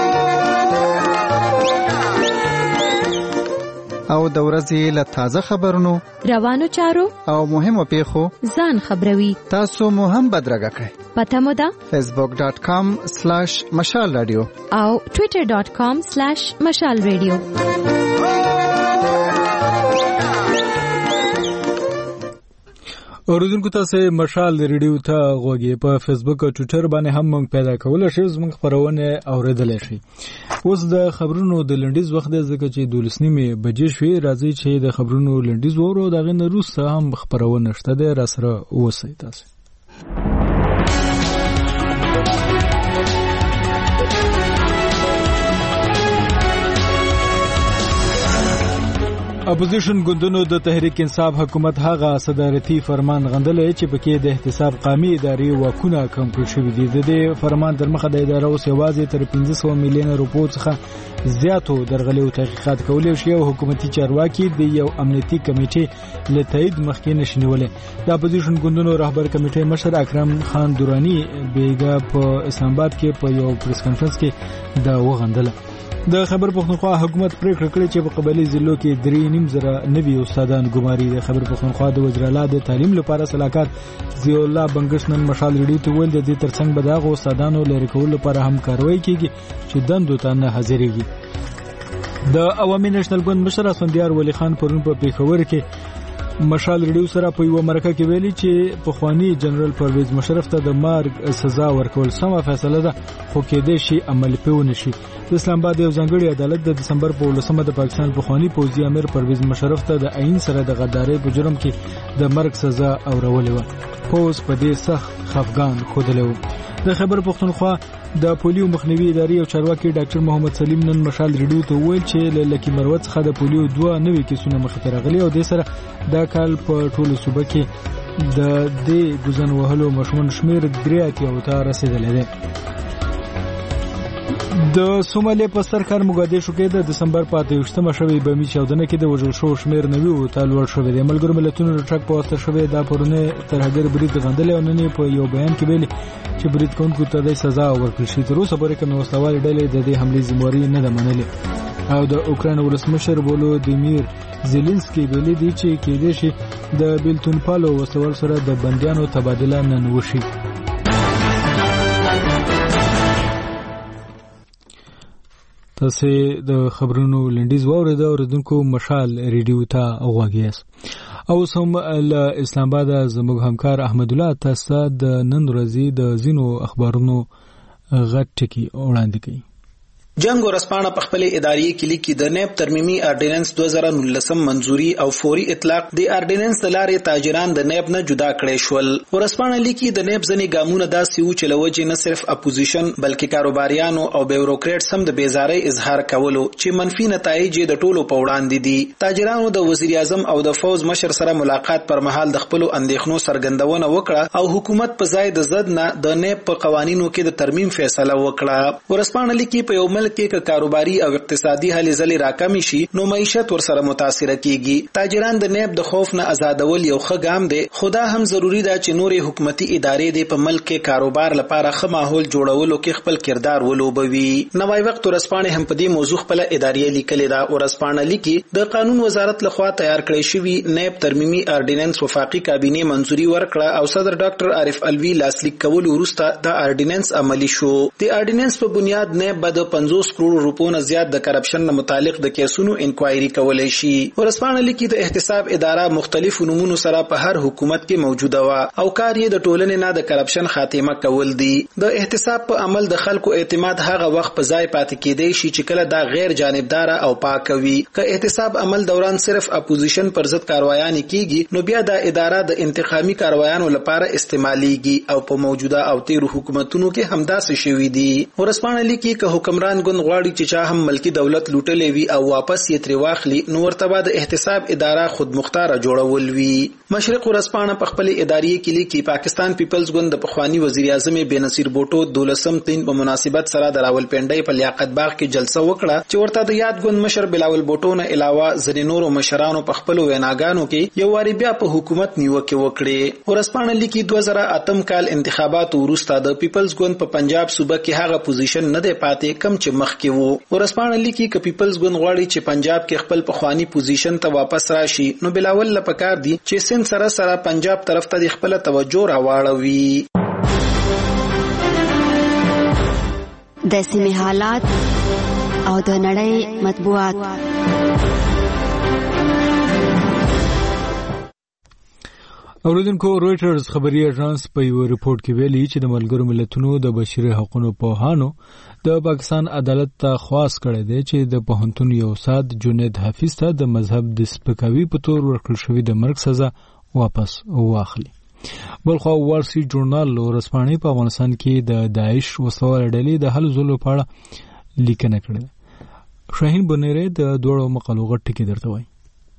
او د ورځې له تازه خبرونو، روانو چارو او مهمو پیښو ځان خبروي. تاسو مو هم بدرګه کړئ. پته مو ده facebook.com/مشال رادیو او twitter.com/مشال رادیو. اوریدونکو تاسو مشال ریډیو ته غوږی په فیسبوک او ټوئیټر باندې هم موږ پیدا کولای شئ زموږ خبرونه اوریدلای شئ. اوس د خبرونو د لنډیز وخت دی ځکه چې 12:30 بجې شوې. راځي چې د خبرونو لنډیز وورو دغه نه روسه هم خبرونه شته ده را سره اوسئ تاسو. اپوزیشن ګوندونو د تحریک انصاف حکومت هغه صدارتي فرمان غندلې چې پکې د احتساب قامي ادارې واکونه کم کړی شوی دي. د دې فرمان تر مخه د ادارو سیوازې تر 500 میلیون روپو څخه زیاتو درغلي او تحقیقات کولې شي او حکومتي چارواکي د یو امنیتي کمیټې له تایید مخکې نشنولې. د اپوزیشن ګوندونو رهبر کمیټې مشر اکرم خان دورانی بیګا په اسلام آباد کې په یو پریس کانفرنس کې دا وغندله. د خبر پښتونخوا حکومت پریکړه کړې چې په قبایلی ضلعو کې 3.5 نوي استادان ګماري. د خبر پښتونخوا د وزیر اعلی د تعلیم لپاره صلاحکار ضیاء الله بنگشنن مشال ریډیو ته ویل د دې ترڅنګ به دغه استادانو لری کول لپاره هم کاروي کیږي چې دندو ته نه حاضرېږي. د عوامي نېشنل ګوند مشر اسفندیار ولی خان پرون په پیښور کې مشال ریډیو سره په یو مرکه کې ویلي چې په خواني جنرال پرویز مشرف ته د مارګ سزا ورکول سمه فیصله ده خو کېدې شي عمل پیونه شي. د اسلام آباد یو ځانګړي عدالت د دسمبر په 18 د پاکستان په خواني پوځي امیر پرویز مشرف ته د عین سره د غدارۍ په جرم کې د مرګ سزا اورولې و. پوز په دې سخت خفګان خوده و. د خبر پښتونخوا د پولیو مخنیوي ادارې او چارواکي ډاکټر محمد سلیم نن مشال ریډیو ته ویل چې لکه مروت څخه د پولیو 2 نوي کیسونه مخ ته راغلي او د سره دا کال په ټولو صوبه کې د دې ګزن وهلو مشمول شمیر 3 ته رسیدلی دی. د سومالیا په سرکار موګادیشو کې د دسمبر په 28مه شوی بمی چاودنه کې د وژل شو شمیر 90 ته لوړ شوی دی. ملګرو ملتونو د ټرک په واسطه شوی دا پرونه تر هغه برید غندل او نن په یو بیان کې ویلي چې برید کوونکو ته د سزا ورکړل شي. تر اوسه پورې کوم وسلوال ډلې د دې حملې ذمہواری نه ده منلې. او د اوکراین ولسمشر ولودیمیر زيلنسکي ویلي دی چې کېدې شي د بیلتون پالو وسلوال سره د بنديانو تبادله نن وشي. تاسو د خبرونو لنډیز واورید او ردونکو مشال ریډیو ته غوږیاست. او سم له اسلام آباد زموږ همکار احمد الله تاسو د نن ورځې د زینو اخبارونو غټ ټکی وړاندې کړي. جنگ ورسپانه په خپل ادارې کې لیکي د نیب ترمیمي اردیننس 2019 منزوري او فوري اطلاق د اردیننس د لارې تاجران د نیب نه جدا کړي شول. ورسپانه لیکي د نیب ځنې ګامونه داسې و چې لوجه نه صرف اپوزیشن بلکې کاروباریانو او بیوروکریټس هم د بیزارۍ اظهار کولو چې منفي نتایج د ټولو په وړاندې دي. تاجرانو د وزیر اعظم او د فوز مشر سره ملاقات پر مهال د خپل اندېښنو څرګندونه وکړه او حکومت په ځای د زد نه د نیب په قوانینو کې د ترمیم فیصله وکړه. ورسپانه لیکي په یو ملک کې کاروباري او اقتصادي هلې ځلې راکمې شي نو معیشت ورسره متاثر کیږي. تاجران د نیب د خوف نه آزادول یو ښه ګام دی خو دا هم ضروری ده چې نورې حکومتي ادارې د په ملک کې کاروبار لپاره ښه ماحول جوړولو کې خپل کردار ولوبوي. نوای وخت ورسپانه هم په دې موضوع خپل ادارې لیکلې ده. ورسپانه لیکي د قانون وزارت لخوا تیار کړی شوی نیب ترمیمي اردیننس وفاقي کابینه منزوري ورکړه او صدر ډاکټر عارف الوی لاسلیک کول وروسته د اردیننس عملی شو. د اردیننس په بنیاد نیب به د 50 50 کروڑ روپو نه زیات د کرپشن نه متعلق د کیسونو انکوایري کولای شي. ورسپانه لیکي د احتساب اداره مختلف نمونو سره په هر حکومت کې موجوده و او کار یې د ټولنې نه د کرپشن خاتمه کول دي. د احتساب په عمل د خلکو اعتماد هغه وخت په ځای پاتې کېدی شي چې کله دا غیر جانبدار او پاک وي. که احتساب عمل دوران صرف اپوزیشن پر ضد کاروایان کیږي نو بیا د اداره د انتقامي کاروایانو لپاره استعماليږي او په موجوده او تیر حکومتونو کې همداسې شوي دي. ورسپانه لیکي که حکمران ګوند غواړي چې چا هم ملکی دولت لوټلې وي او واپس یې ترې واخلي نو ورته به د احتساب اداره خود مختاره جوړول وي. مشرق ورسپانه په خپل ادارې کې لیکي پاکستان پیپلز ګوند د پخوانی وزیر اعظم بېنظیر بوټو 12 تین په مناسبت سره د راولپنډۍ په لیاقت باغ کې جلسه وکړه چې ورته د یاد ګوند مشر بلاول بوټو نه علاوه ځینې نورو مشرانو په خپل ویناګانو کې یو واری بیا په حکومت نیوکه وکړه. ورسپانه لیکي 2008 کال انتخاباتو وروسته د پیپلز ګوند په پنجاب صوبه کې هغه پوزیشن نه دی پاتې کم چې مخکې وو. ورسپانه لیکي ک پیپلز ګوند غواړي چې پنجاب کې خپل پخوانی پوزیشن ته واپس راشي نو بلاول لپاره دي چې سند سره پنجاب طرف ته خپل توجه راوړوي. د سیمې حالات او د نړۍ مطبوعات. اوریدونکو رويټرز خبري اژانس په یو ریپورت کې ویلي چې د ملګرو ملتونو د بشري حقوقو پوهانو د پاکستان عدالت ته خواست کړی دی چې د پوهنتون یو استاد جنید حفیظ ته د مذهب د سپکاوي په تور ورکړل شوې د مرګ سزا واپس واخلي. بلخو وال سټریټ جورنال ورسپانه په افغانستان کې د داعش وسوال ډلې د حل زولو په اړه لیکنه کړې. شاهین بنيره د دوړو مقالو غټ کې درته وایي.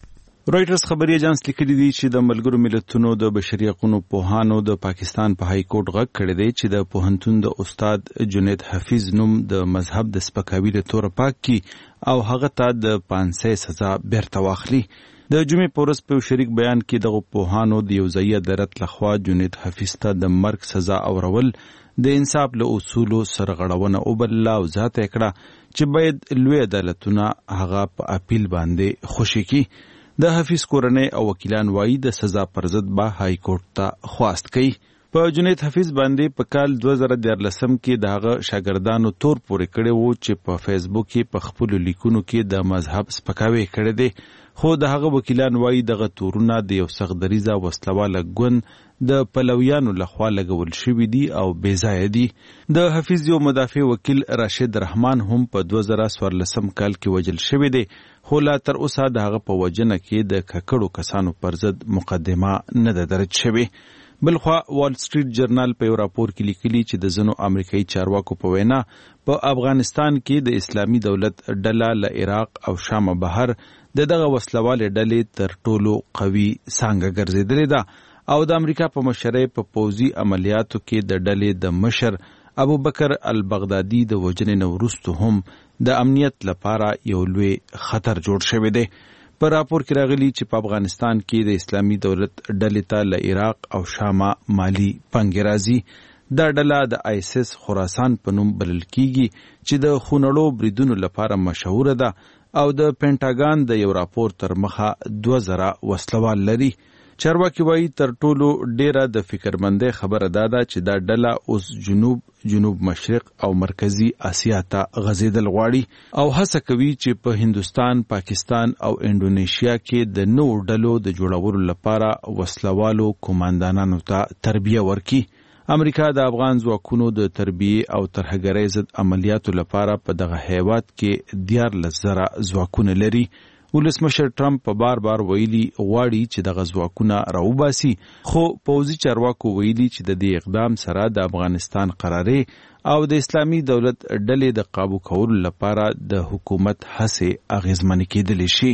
رويټرز خبري اژانس لیکلي دی چې د ملګرو ملتونو د بشري حقوقو پوهانو د پاکستان په های کورټ غږ کړی دی چې د پوهنتون د استاد جنید حفیظ نوم د مذهب د سپکاوي له تور پاک کی او هغه ته د 500 سزا بیرته واخلي. د جمعې په ورځ په شریک بیان کې دغه پوهانو د یو ځای عدالت لخوا جنید حفیظ ته د مرګ سزا اورول د انصاف له اصولو سرغړونه او بل لا ذات کړه چې باید لوی عدالتونه هغه په اپیل باندې خوشي کی. د حفیظ کورنۍ او وکیلان وایي د سزا پر ضد به های کورټ ته خواست کوي. په جنید حفیظ باندې په کال 2013 کې دغه شاګردانو تور پورې کړي وو چې په فیسبوک کې په خپل لیکونو کې د مذهب سپکاوی کړی دی. خو دغه وکیلان وایي دغه تورونه د یو سخدریزه وسلواله ګوند د پلویانو لخوا لګول شوي دي او بې ځایه دي. د حفیظ یو مدافع وکیل راشد رحمان هم په 2014 کال کې وژل شوی دی خو لا تر اوسه دغه په وجنه کې د ککړو کسانو پر ضد مقدمه نه ده درج شوې. بلخوا وال سټریټ جرنال په یو راپور کې لیکلي چې د ځینو امریکایي چارواکو په وینا په افغانستان کې د اسلامي دولت ډله له عراق او شام بهر دغه وسلواله ډلې تر ټولو قوي څنګه ګرځېدلې ده او د امریکا په مشرۍ په پوځي عملیاتو کې د ډلې د مشر ابو بکر البغدادي د وژنې نه وروسته هم د امنیت لپاره یو لوی خطر جوړ شوی دی. په راپور کې راغلي چې په افغانستان کې د اسلامي دولت ډلې ته له عراق او شام مالی پنګ راځي. دا ډله د آیسس خراسان په نوم بلل کیږي چې د خونړو بریدونو لپاره مشهور ده او د پینټاګان د یو راپور تر مخه 2000 وسلوال لري. چارواکي وایي تر ټولو ډیره د فکرمندۍ خبره ده چې دا ډله اوس جنوب مشرق او مرکزی اسیا ته غځېدل غواړي او هڅه کوي چې په هندوستان، پاکستان او انډونیشیا کې د نوو ډلو د جوړولو لپاره وسلوالو کمانډانانو ته تربیه ورکړي. امریکا د افغان ځواکونو د تربیه او ترهګرۍ ضد عملیاتو لپاره په دغه هیواد کې 14,000 ځواکونه لري. ولسمشر ټرمپ په بار ویلي غواړي چې دغه ځواکونه راوباسي خو پوځي چارواکو ویلي چې د دې اقدام سره د افغانستان قرارې او د اسلامي دولت ډلې د قابو کولو لپاره د حکومت هڅې اغیزمنې کېدلی شي.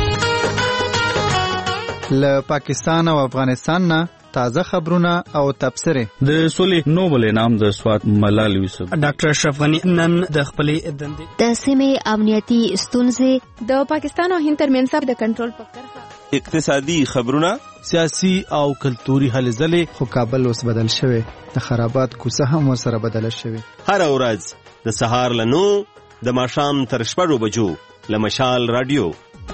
له پاکستان او افغانستان نه تازه خبرونه او تبصره. د سولې نوبل انعام د سوات ملال یوسف ډاکټر اشرف غنی نن د خپلې دندې د سیمې امنیتي ستونزې د پاکستان او هند ترمنځ د کنټرول په کرښه اقتصادي خبرونه سیاسي او کلتوري هلې ځلې. خو کابل اوس بدل شوی د خرابات کوڅه هم ورسره بدله شوی. هر ورځ د سهار له 9 د ماښام تر 6 بجو له مشال رادیو.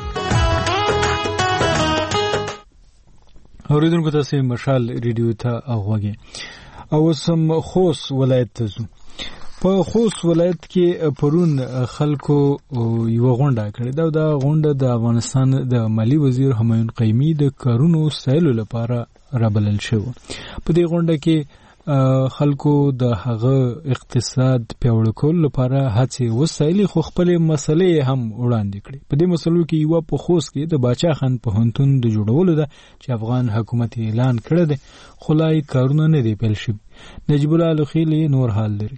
اوریدونکو تاسو مشال ریډیو ته اوغوږی او سم خوست ولایت ته ځو. په خوست ولایت کې پرون خلکو یو غونډه کړې ده. دا غونډه د افغانستان د مالی وزیر همایون قیمی د کارونو ستایلو لپاره رابلل شو. په دې غونډه کې خلکو د هغه اقتصاد پیاوړی کولو لپاره هڅې وسایلې خو خپل مسلې هم وړاندې کړې. په دې مسلو کې یو په خوست کې د باچا خان پوهنتون د جوړولو ده چې افغان حکومت اعلان کړی دی، خو لا کارونه نه دي پیل شوي. نجیب الله لخیلی نور حال لري.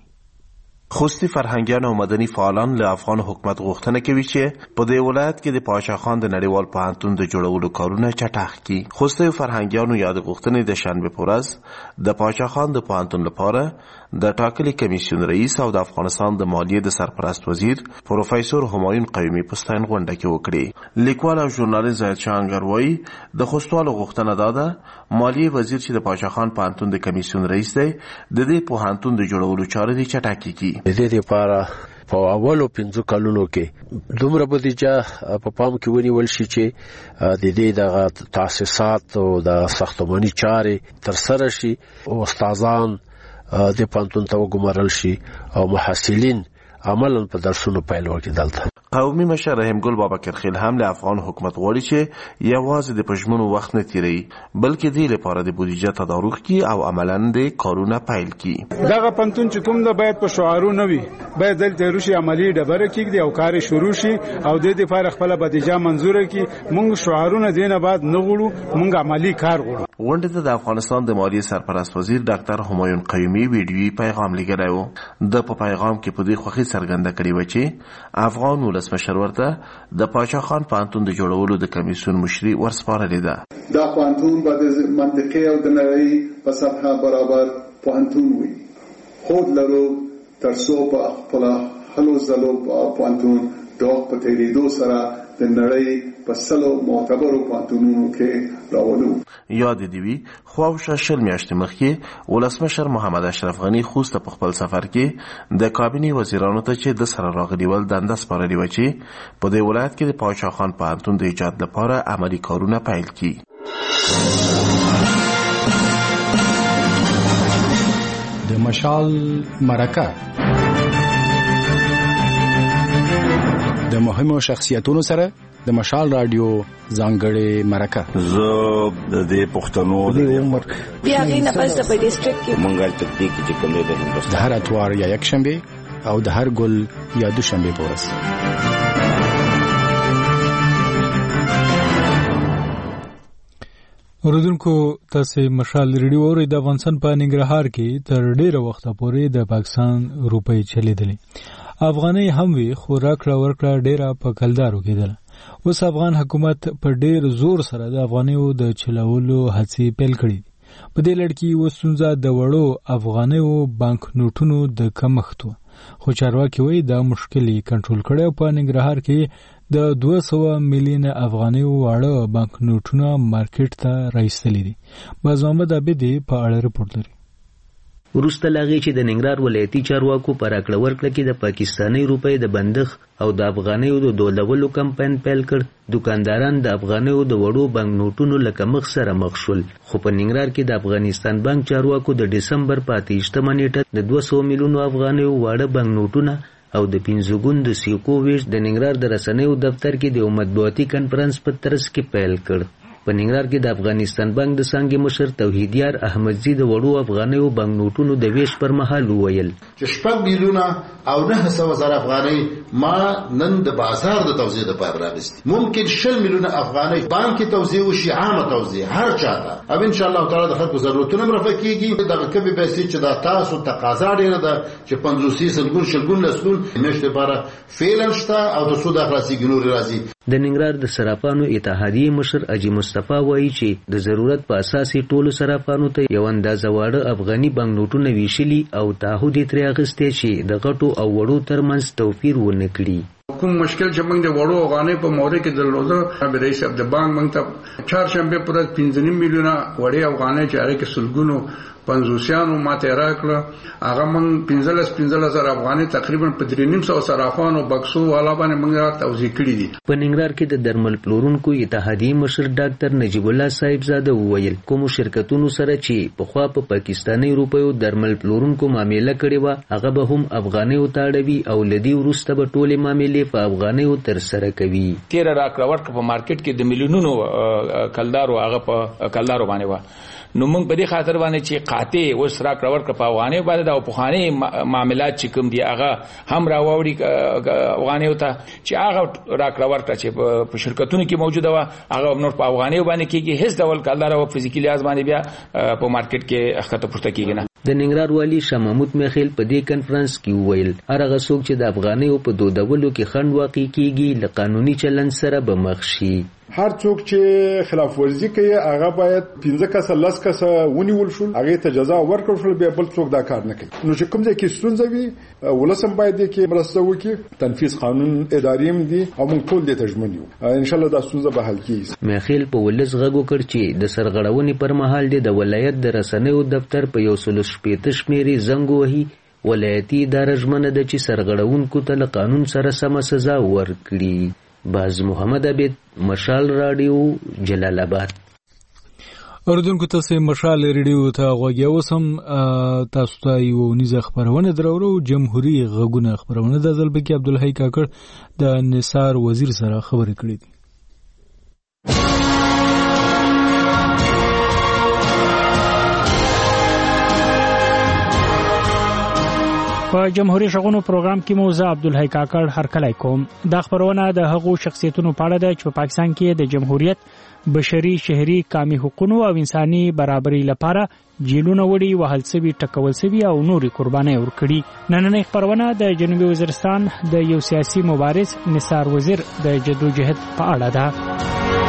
خوستی فرهنګیان او مدني فعالان له افغان حکومت غوښتنه کوي چې په دې ولایت کې د پاشا خان د نړیوال پوهنتون د جوړولو کارونه چټک کړي. خوستی فرهنګیانو یاد غوښتنې د شنبه په ورځ د پاشا خان د پوهنتون لپاره د ټاکلي کمیسیون رئیس او د افغانستان د مالیې د سرپرست وزیر پروفیسور همایون قیومي په ستاین غونډه کې وکړي. لیکوال او ژورنالیست زاهد شاه انګر وایي د خوستوالو غوښتنه ده مالیې وزیر چې د پاشا خان پوهنتون د کمیسیون رئیس دی د دې پوهنتون د جوړولو چارې دي چټکې کړي. د دې لپاره په اولو 5 کلونو کې دومره بودیجه په پام کې ونیول شي چې د دې د تاسیسات او د ساختماني چارې تر سره شي او استادان د پانتون ته وګمارل شي او محصلین عملاً په درسونو پیل وکړي. دلته قومي مشر رحیم ګل بابکر خیل هم له افغان حکومت غواړي چې یوازې د پښمنو وخت نه تیری بلکې د لپاره د بودیجه تدارک کی او عملاً د کارونه پیل کی. دغه پنتون چې کوم د باید په شعارو نه وي، باید دلته روشي عملی ډبره کېږي او کار شروع شي او د دې لپاره خپل بودیجه منزور کی. مونږ شعارونه دینه بعد نه غواړو، مونږ عملی کار غواړو. غونډه ته د افغانستان د مالیې سرپرست وزیر ډاکټر همایون قیومي ویډیویي پیغام لګړی و. د په پیغام کې په دې خوښي څرګنده کړې و چې افغان ولسمشر ورته د پاشا خان پوهنتون د جوړولو د کمیسیون مشري ورسپارلې ده. دا پوهنتون به د منطقې او د نړۍ په سطحه برابر پوهنتون وي. خود لرو تر څو په خپل هلو ځلو پوهنتون د وخت په تېرېدو سره د نړۍ په سلو معتبرو پوهنتونونو کې راولو. یاد دی وی خواوشه شل میاشتې مخکې ولسمشر محمد اشرف غنی خوست په خپل سفر کې د کابینې وزیرانو ته چې د سره راغلي ول دنده سپارلې و چې په دې ولایت کې د پاشا خان پوهنتون د ایجاد لپاره عملی کارونه پیل کړي. د مشال مرکه د مهمو شخصیتونو سره د مشال رادیو ځانګړې مرکه. زه د دې پښتنو د عمر بیا غي نه پس په ډیسټریکټ کې منګل تکنیک چې کوم دی د هندوستان د هر اتوار یا یک شنبه او د هر ګل یا دوشنبه په ورځ. اوریدونکو تاسو مشال ریډیو اورئ. د افغانستان په ننګرهار کې تر ډیره وخته پورې د پاکستان روپۍ چلیدلې. افغاني هم وی خو راکړه ورکړه ډیره په کلدارو کېدله. اوس افغان حکومت په ډیر زور سره د افغانیو د چلولو هڅې پیل کړې. په دې لړ کې وسونځه د وړو افغانیو بانک نوټونو د کمښت خو چارواکي وایي دا مشکل کنټرول کړي او په ننګرهار کې د 200 میلیون افغانیو واړه بانک نوټونه مارکیټ ته راایستلي دي. باز محمد عبدي په اړه رپورټ لري. وروسته لاغې چې د ننګرهار ولایتي چارواکو پر راکړه ورکړه کې د پاکستاني روپۍ د بندښ او د افغانیو د دولولو کمپاین پیل کړ. دکانداران د افغانیو د وړو بانک نوټونو له کمښت سره مخ شول. خو په ننګرهار کې د افغانستان بانک چارواکو د ډسمبر په 28مه نیټه د 200 میلیونو افغانیو واړه بانک نوټونه او د 15 ګوند سیکو ویش د ننګرهار د رسنیو دفتر کې د مطبوعاتي کانفرنس په ترڅ کې پیل کړ. په ننګرهار کې د افغانستان بانک د څنګه مشر توحیدیار احمدزی د وړو افغانیو بانک نوټونو د ویش پر مهال وویل چې 7 میلیونه او 900,000 افغانۍ ما نن د بازار د توزیع لپاره راغستې. ممکن 10 میلیونه افغانۍ بانکي توزیع وشي، عامه توزیع هر چاته او ان شاء الله تعالی د خلکو ضرورتونه مرفع کیږي. دغه کبي پیسې چې د تاسو تقاضا ډیره ده چې 500 سلګون شلګون لسګون نشته لپاره فعلا شته او د سود اخلاصي ګنور راځي. د ننګرهار د صرافانو اتحادیې مشر اجي مصطفی وایي چې د ضرورت په اساس ټولو صرافانو ته یو اندازه واړه افغاني بانک نوټونه ویشلي او تعهد یې ترې اخیستی چې د غټو او وړو ترمنځ توپیر ونه کړي. کوم مشکل چې موږ د وړو افغانۍ په مورد کې درلوده رئیس د بانک موږ ته 4 شنبه پر 15 میلیونه وړې افغانۍ چې هغه کې سلګونو 50 ماته راکړه هغه موږ 15,000 افغاني تقریبا په 3.5 صرافان او بکسو والا باندې موږ توزیع کړی دي. په ننګرهار کې د درمل پلورونکو اتحادیې مشر ډاکټر نجیب الله صاحب زاده وویل کوم شرکتونو سره چې په خوا په پاکستاني روپیو درمل پلورونکو معاملې کړې و هغه به هم افغاني وتاړوي او لدی وروسته به ټولې معاملې په افغاني تر سره کوي. 13 راکړه ورکړه په مارکیټ کې د میلیونونو کلدارو هغه په کلدارو باندې و نو موږ په دې خاطر باندې چې قاطع وس راکړه ورکړه په افغاني باندې د پخوانی معاملات چې کوم دي هغه هم راوړي افغاني وته چې هغه راکړه ورکړه چې په شرکتونو کې موجوده و هغه نور په افغاني باندې کېږي هیڅ ډول کلدار او فزیکي لحاظ باندې بیا په مارکیټ کې اخته پورته کېږي نه. د ننګرهار والی شاه محمود میخیل په دې کانفرنس کې وویل هغه څوک چې د افغاني په دودولو کې خنډ واقع کیږي له قانوني چلند سره به مخ شي. هر څوک چې خلاف ورزي کوي هغه باید 15 کسه 10 کسه ونیول شول هغه ته جزا ورکړل شول به بل څوک دا کار نه کوي. نو چې کوم ځای کې ستونزه وي ولسم باید کې مرسته وکړي تنفيذ قانون اداري دي او موږ ټول دې تجمن یو ان شاء الله دا ستونزه به حل کیږي. میخیل په ولس غږ وکړ چې د سرغړونې پر مهال د ولایت د رسنیو دفتر په 115 شمیرې زنګ وهي ولایتي اداره ژمنه ده چې سرغړونکو ته له قانون سره سم سزا ورکړي. باز محمد عبید مشال رادیو جلال آباد. اردوونکو تاسو مشال رادیو ته غوږی اوسم تاسو ته یو نيزه خبرونه درورو جمهوریت غږونه خبرونه د ځلبکی عبدالحی کاکړ د نثار وزیر سره خبرې کړې دي. په جمهوریت شغونو پروګرام کې موزه عبدالحی کاکړ هرکلی کوم. دا خبرونه د هغو شخصیتونو په اړه ده چې په پاکستان کې د جمهوریت بشري شهري کامي حقوقو او انساني برابرۍ لپاره جیلونه وړي وهل سوي ټکول سوي او نوري قرباني ورکړي. نننۍ خبرونه د جنوبي وزیرستان د یو سیاسي مبارز نثار وزیر د جدوجہد په اړه ده.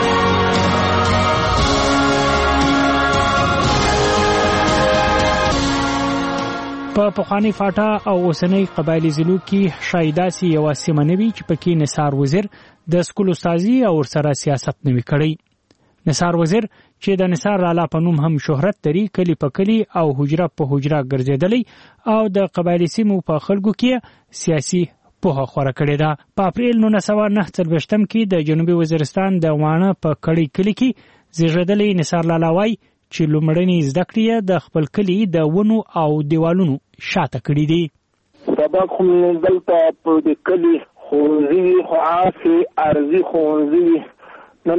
په پخوانی فاټا او اوسنۍ قبایلی ضلعو کې شایداسي یو سیمه نوي چې پکې نثار وزیر د سکول استادي او سره سیاست نوي کړی. نثار وزیر چې د نثار لالا په نوم هم شهرت لري کلی په کلی او حجره په حجره ګرځېدلی او د قبایلی سیمو په خلکو کې سیاسي پوهه خوره کړې ده. په اپریل 1949 کې د جنوبي وزیرستان د وانه په کړي کلی کې زیږیدلی نثار لالا وای چې لومړنۍ زده کړې د خپل کلی د ونو او دیوالونو شاته کړې دي. سبق خو دلته په دې کلی ښوونځي خو عاصي ارزي ښوونځي نن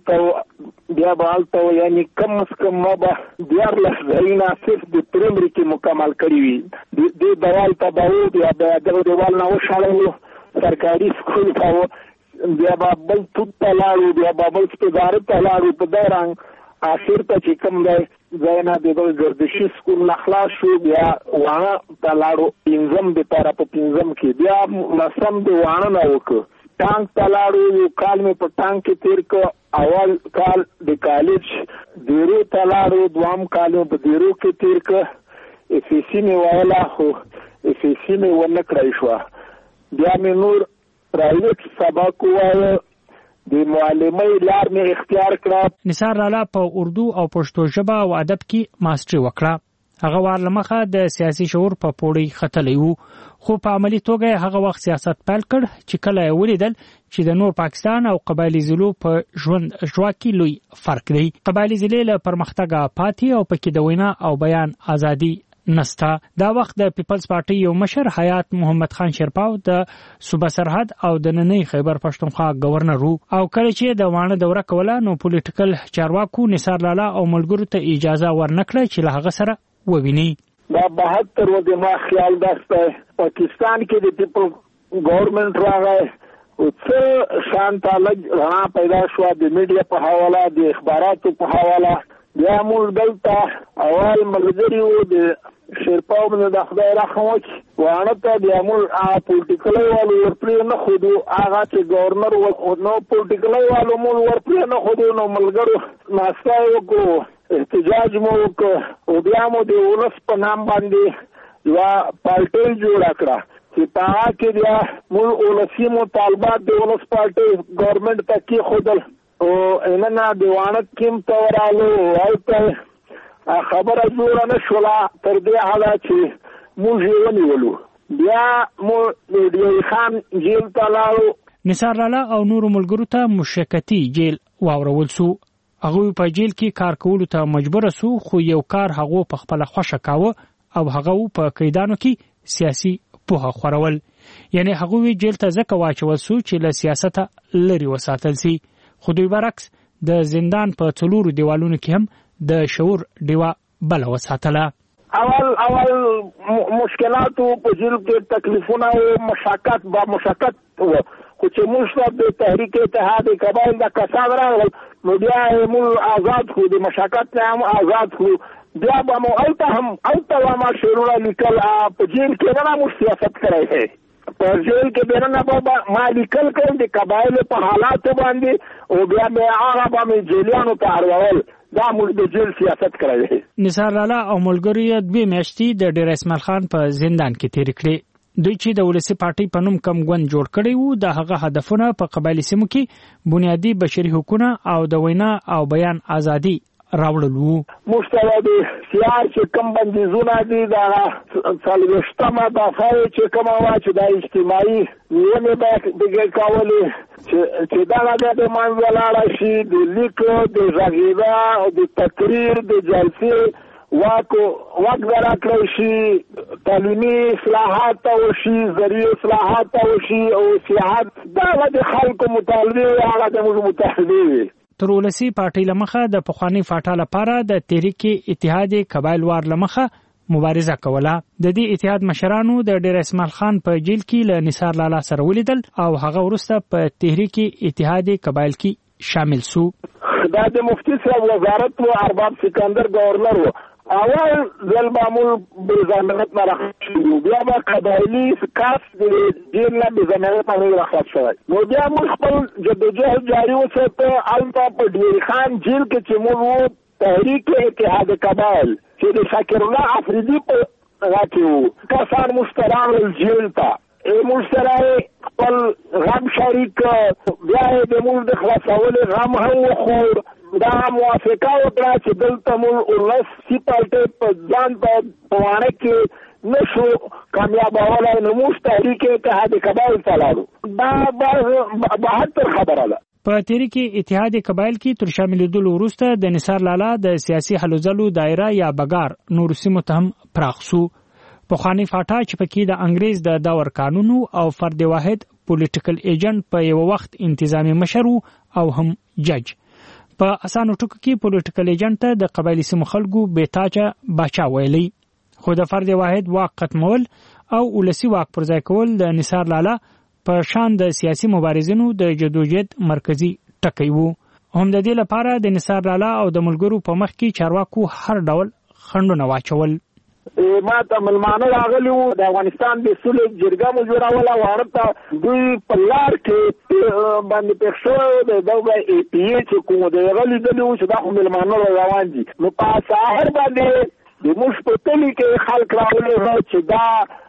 بدلته بیا بالته یعنی کم از کم ما به 12 ځایونه صرف د پرایمري کې مکمل کړي وي. د دیوال ته به بیا د دیوال نه وشاړو سرکاري سکول ته بیا به بل توت ته لاړو بیا به بل سپېداري ته لاړو په دې رنګ اخر ته چې کوم دی ځایونه د ګردشي سکول نه خلاص شو بیا وانه ته لاړو پنځم دپاره په پنځم کې بیا لسم د وانه نه وکړو ټانک ته لاړو یو کال مې په ټانک کې تېر کړ اول کال د کالج دیرو ته لاړو دوام کال مې په دیرو کې تېر کړ اف ای سی مې ویله خو اف ای سی مې ونه کړی شوه بیا مې نور پرایویټ سبق ووایه د معلمۍ لار مې اختیار کړه. نثار لالا په اردو او پښتو ژبه او ادب کې ماستري وکړه. هغه وار لمخه د سیاسي شعور په پوړی ختلی وو خو په عملی توګه هغه وخت سیاست پیل کړ چې کله ولیدل چې د نور پاکستان او قبایلی ضلعو په ژوند کې لوی فرق دی. قبایلی ضلع له پرمختګه پاتې او پکې د وینا او بیان ازادي نستا. دا وخت د پیپلز پارټي یو مشر حیات محمد خان شیرپاو د صوبه سرحد او د نننۍ خیبر پښتونخوا گورنر او کله چې د وانه دوره کوله نو پولیټیکل چارواکو نثار لالا او ملګرو ته اجازه ورنکړه چې له هغه سره وویني. دا 72 ورځې ما خیال داسته پاکستان کې د پیپل ګورنمنت راغی او څه شانته لږ رڼا پیدا شوه د میډیا په حواله د اخباراتو په حواله. بیا موږ دلته اول ملګري وو د شیرپاو باندې د خدای رحم وکړي وانه ته بیا موږ پولیټیکلی والو ورپرې نه ښودو هغه چې ګورنر نو پولیټیکلی والو موږ ورپرې نه ښودو نو ملګرو ناسته یې وکړو احتجاج مو وکړو او بیا مو د ولس په نام باندې یوه پارټۍ جوړه کړه چې په هغه کې بیا موږ ولسي مطالبات د ولس پارټۍ ګورنمنټ ته کېښودل او نن د وانه کیم ته ورالو هلته خبره جوړه نه شوله تر دې حاله چې موږ یې ونیولو. بیا مو ډیوي خان جیل ته لاړو. نثار لالا او نورو ملګرو ته مشکتی جیل واورول سو. هغه په جیل کې کار کولو ته مجبور سو، خو یو کار هغه په خپل خوښه کاوه او هغه په قیدانو کې سیاسي پوهه خورول. یعنی هغه جیل ته ځکه واچول سو چې له سیاست لري وساتل سي. خو دوی برعکس د زندان په 4 دیوالونو کې هم د شعور دیوا بل وساتله. اول مشکلات په جیل کې تکلیفونه او مشقت و، خو چې موږ د تحریک اتحاد قبایل د کسان راغل نو بیا موږ آزاد خو د مشقت نه هم آزاد خو. بیا به مو الته ما شعرونه لیکل په جیل کې نه مو سیاست کړی دی. په جیل کې بیرنه به ما لیکل کړل د قبایل په حالاتو باندې او بیا به هغه به مې جیلیانو ته اړول. دا موږ د جیل سیاست کړی دی. نثار لالا او ملګرو یې 2 میاشتې د ډیر اسماعیل خان په زندان کې تیر کړې. دوی چې د ولسی پارټي په نوم کم ګوند جوړ کړی وو، د هغه هدفونه په قبایلی سیمو کې بنیادی بشري حقوقونه او د وینا او بیان ازادي راوړل وو. مستوی سیار چې کم بندیزونه دي دا څلوېښتمه دفعه چې کومه وه چې د اجتماعي نیونې به کولې چې دغه د منځه لاړه شي، د لیک، د غږېدا او د تقریر، د جلسې واک درا کړی شي، تعلیمي اصلاحات وشي، زرعي اصلاحات وشي او اصلاحات دغه د خلکو مطالبې هغه د موږ مطالبې وي. تر ولسی پارټي لمخه د پخوانی فاټا لپاره د تحریک اتحاد قبایل وار لمخه مبارزه کوله. د دې اتحاد مشرانو د ډیر اسماعیل خان په جیل کې له نثار لالا سره ولیدل او هغه وروسته په تحریک اتحاد قبایل کې شامل سو. دا د مفتی صاحب وزارت و ارباب سکندر گورنر و. اول ځل معمول بزمانت نه راخښو، بیا به قبایلی کاس د جیل نه بزمانت نه راخښ شوی. نو بیا موږ خپل جدوجہد جاری وساته. هلته په ډیوي خان جیل کې چې موږ تحریک اتحاد قبایل چې د شاکر الله افریدي په راکې وو کسان مستراغل جیل ته موږ سره خپل غم شریک، بیا د موږ د خلاصولو غم هم وخور. دا موافقه وکړه چې دلته موږ ولسي پارټي په ځان په وانه کې نشو کامیابولی، نو موږ تحریک اتحاد قبایل ته لاړو. دا 72 خبره ده. په تحریک اتحاد قبایل کې تر شاملېدلو وروسته د نثار لالا د سیاسي هلو ځلو دایره یا بګار نورو سیمو ته هم پراخ سو. پخوانی فاټا چې پکې د انګریز د دور قانونو او فرد واحد پولیټیکل ایجنټ په یو وخت انتظامی مشر او هم جج. په اسانو ټکو کې پولیټیکل ایجنټ ته د قبایلی سیمو خلکو بیتاجه باچا ویلي، خو د فرد واحد واک ختمول او ولسی واک پر ځای کول د نثار لالا په شان د سیاسي مبارزینو د جدوجہد مرکزی ټکی وو. هم د دې لپاره د نثار لالا او د ملګرو په مخ کې چارواکو هر ډول خنډونه واچول. ما ته ملمانه راغلی وو، د افغانستان د سولې جرګه مو جوړوله، ورته دوی په لار کې باندې پېښ شوی د دغه ای پی ای چې کوم د هغه لیدلي وو چې دا خو ملمانه روان دي. نو په ساحر باندې د موږ په تلي کې خلک راغلي چې دا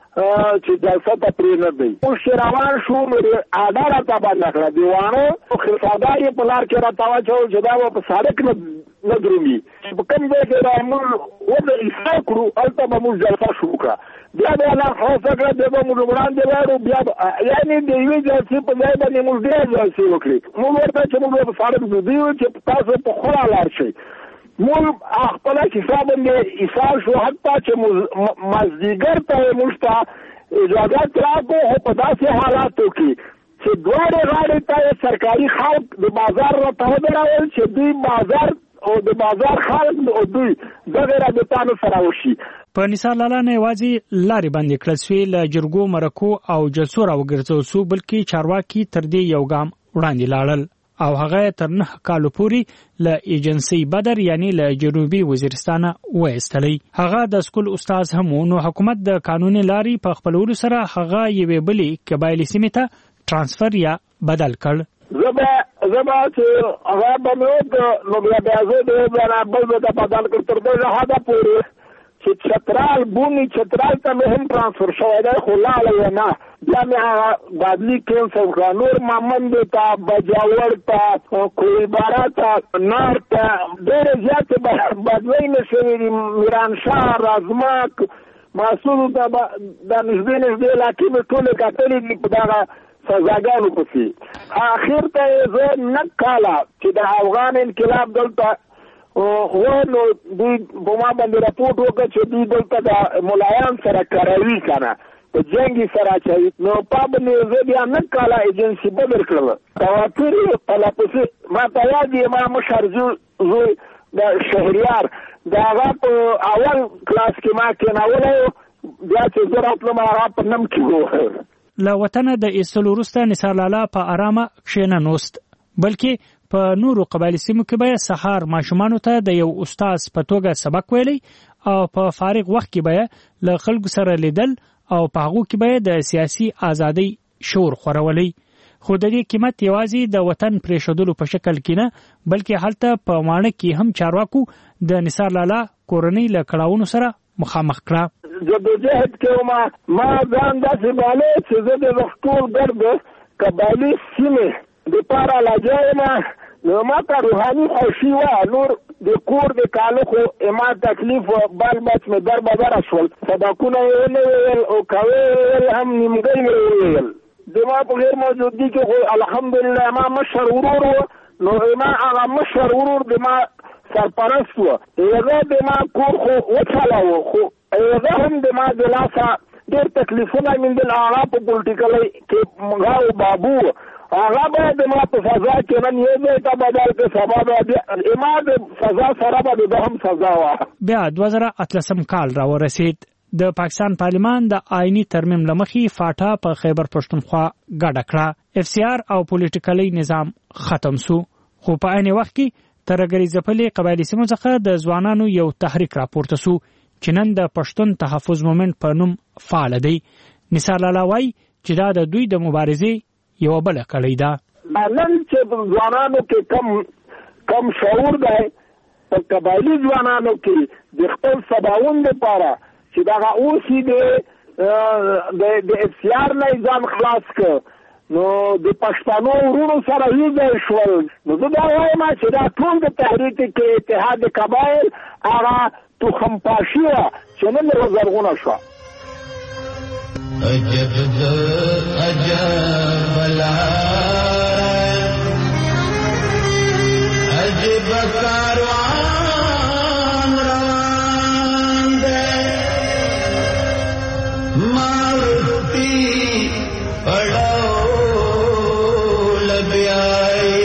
چې جلسه ته پرې نه دی. موږ روان شو، اډه راته بنده کړه، دیوانو خلفادار په لار کې راته واچول چې دا به په سړک نه درومي. په کوم ځای کې موږ وضع ایسا کړو، هلته به موږ جلسه شروع کړه. بیا به الله خلاصه کړه، بیا به موږ وړاندې لاړو. بیا یعنې د یوې جلسې په ځای باندې موږ ډېرې جلسې وکړې. موږ ورته چې موږ په سړک ځو، چې تاسو په خورا لار شئ. موږ خپل حساب باندې ایثار شو، حتی چې مازدیګر ته موږ ته اجازه راکړو په داسې حالاتو کې چې دواړه غاړې ته سرکاري خلک د بازار راته ودرول چې دوی بازار او د بازار خلک او دوی دغه رابطانو سره وشي. په نثار لالا نه یوازې لارې بندې کړل سوې، له جرګو مرکو او جلسو راوګرځول سو، بلکې چارواکي تر دې یو ګام وړاندې لاړل او هغه تر 9 کالو پورې له ایجنسی بدر یعنی له جنوبي وزیرستان وایستلی. هغه د سکول استاد هم نو حکومت د قانوني لاري په خپلولو سره هغه یوې بلې قبایلی سیمې ته ترانسفر یا بدل کړ. زبا چې هغه به نو بیا زه د بل د بدل کړ تر دې حدا پورې چې چترال بونی چترال ته مې هم ترانسفر شوی دی خو لاړی نه بیا مې هغه بادلی کینسل کړه نور مامندې ته بجاور ته کوهباره ته نار ته ډېرې زیاتې بدلۍ مې شوي دي میرانشاه رازماک محصولو ته دا نږدې علاقې مې ټولې کتلې دي په دغه سزاګانو پسې اخر ته یې زه نک کاله چې د افغان انقلاب دلته نو دوی په ما باندې راپورټ وکړه چې دوی دلته د ملایان سره کاروي که نه په جنګ سره اچوي نو په باندې زه بیا نک کاله ایجنسي بدل کړله تواتر یې پلپسې ما ته یاد یې ما مشر زوی د شهریار د هغه په اول کلاس کې ما کېنولی بیا چې زه راتلم هغه په نم کې و له وطنه د ایستلو وروسته نثار لالا په ارامه کښېننوست بلکې په نورو قبایلي سیمو کې به سهار ماشومانو ته د یو استاد په توګه سبق ویلی او په فارغ وخت کې به له خلکو سره لیدل او په هغو کې به د سیاسي ازادۍ شور خورولی خو د دې قیمت یوازې د وطن پرېښودلو په شکل کې نه بلکې هلته په ماڼه کې هم چارواکو د نثار لالا کورنۍ له کړاوونو سره مخامخ کړه جدوجهد کې ما ځان داسې باله چې زه د ټول ګرد قبایلي سیمې دپاره لګیا یم نو ما ته روحاني خوښي وه نور د کور د کالو خو ما تکلیف و بال بچ مې در بدره شول سبقونه یې ونه ویل او کوې ویل هم نیمګۍ مې وویل د ما په غیر موجودګي کې خو الحمدلله ما مشر ورور و نو ما هغه مشر ورور د ما سرپرست و هغه د ما کور خو وچلاوه خو هغه هم د ما د لاسه ډېر تکلیفونه میندل هغه په پولیټیکل کې هغه بابو هغه باید ما په سزا کې نن یو ځای ته بدل کړي سبا به ما د سزا سره به د هم سزا وه بیا 2018 کال راورسید د پاکستان پارلمان د آئینی ترمیم لمخې فاټا په خیبر پښتونخوا ګډه کړه اف سی آر او پولیټیکلی نظام ختم سو خو په عین وخت کې ترګری ځپلې قبایلی سیمو څخه د ځوانانو یو تحریک راپورته سو چې نن د پښتون تحفظ مومنت په نوم فعال دی نثار لالا وایي چې دا د دوی د مبارزې یو بل کړی دا نن چې ځوانانو کې کم شعور دی په قبایلی ځوانانو کې د خپل سباوند لپاره چې دا اوس د اف سی آر نه ځان خلاص کړ نو د پښتنو ورونو سره یې شول نو زه دا وایم چې دا ټول د تحریک کې اتحاد قبایل هغه تخم پاشي وه چې نن زرغونه شوه عجب عجب عجب کاروان روان دے مارتی پڑھو لبیائی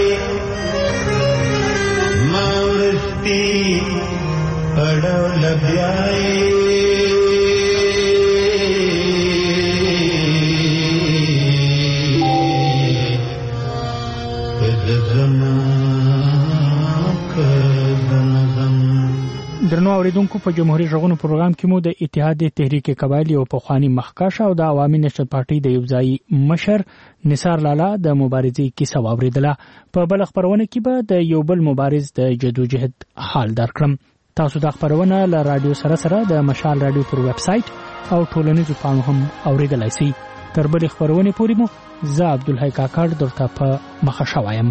مارتی پڑھو لبیائی درنو اوریدونکو په جمهوریت غونو پروګرام کې مو د اتحاد تحریک قبایلی او پخوانی مخکښ او د عوامي نشرت پارټي د یوځای مشر نثار لالا د مبارزې کیسه واوریدله په بل خبرونه کې به د یو بل مبارز د جدوجهد حال درکړم تاسو د خبرونه له رادیو سره د مشال رادیو پر ویب سټ او ټولنیزو پاڼو هم اوریدلای شئ تر بل خبرونه پورې مو زه عبدالحی کاکړ درته په مخه شوایم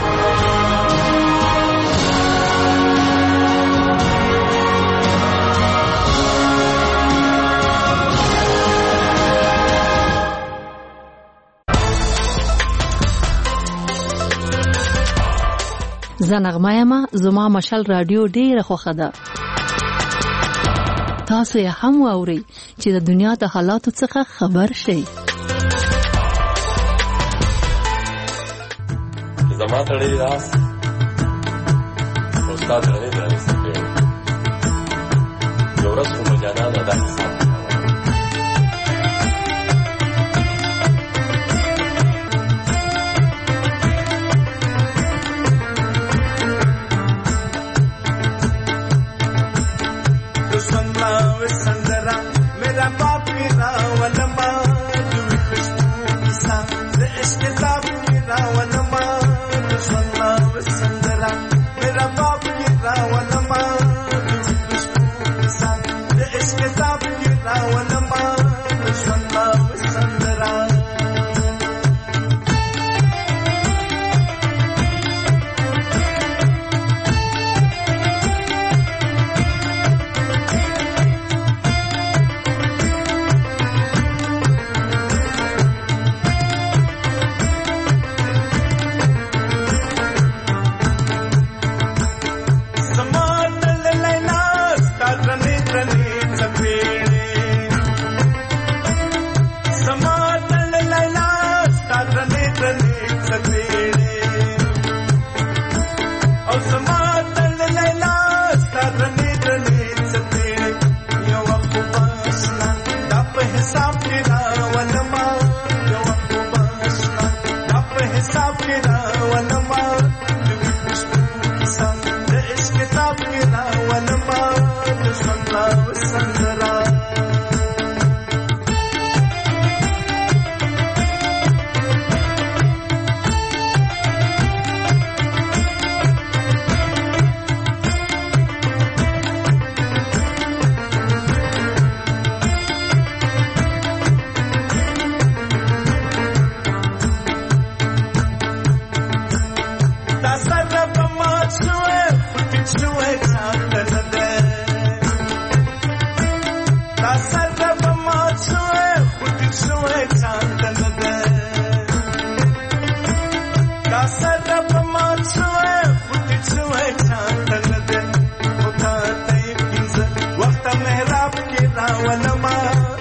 زنغمایما زما مشال رادیو ډیره خوښه ده تاسو یې هم واورئ چې د دنیا د حالاتو څخه خبر شئ زما تړي راس استاد غني درنه سپیو یو ورځ کوم جانا ده د حساب ما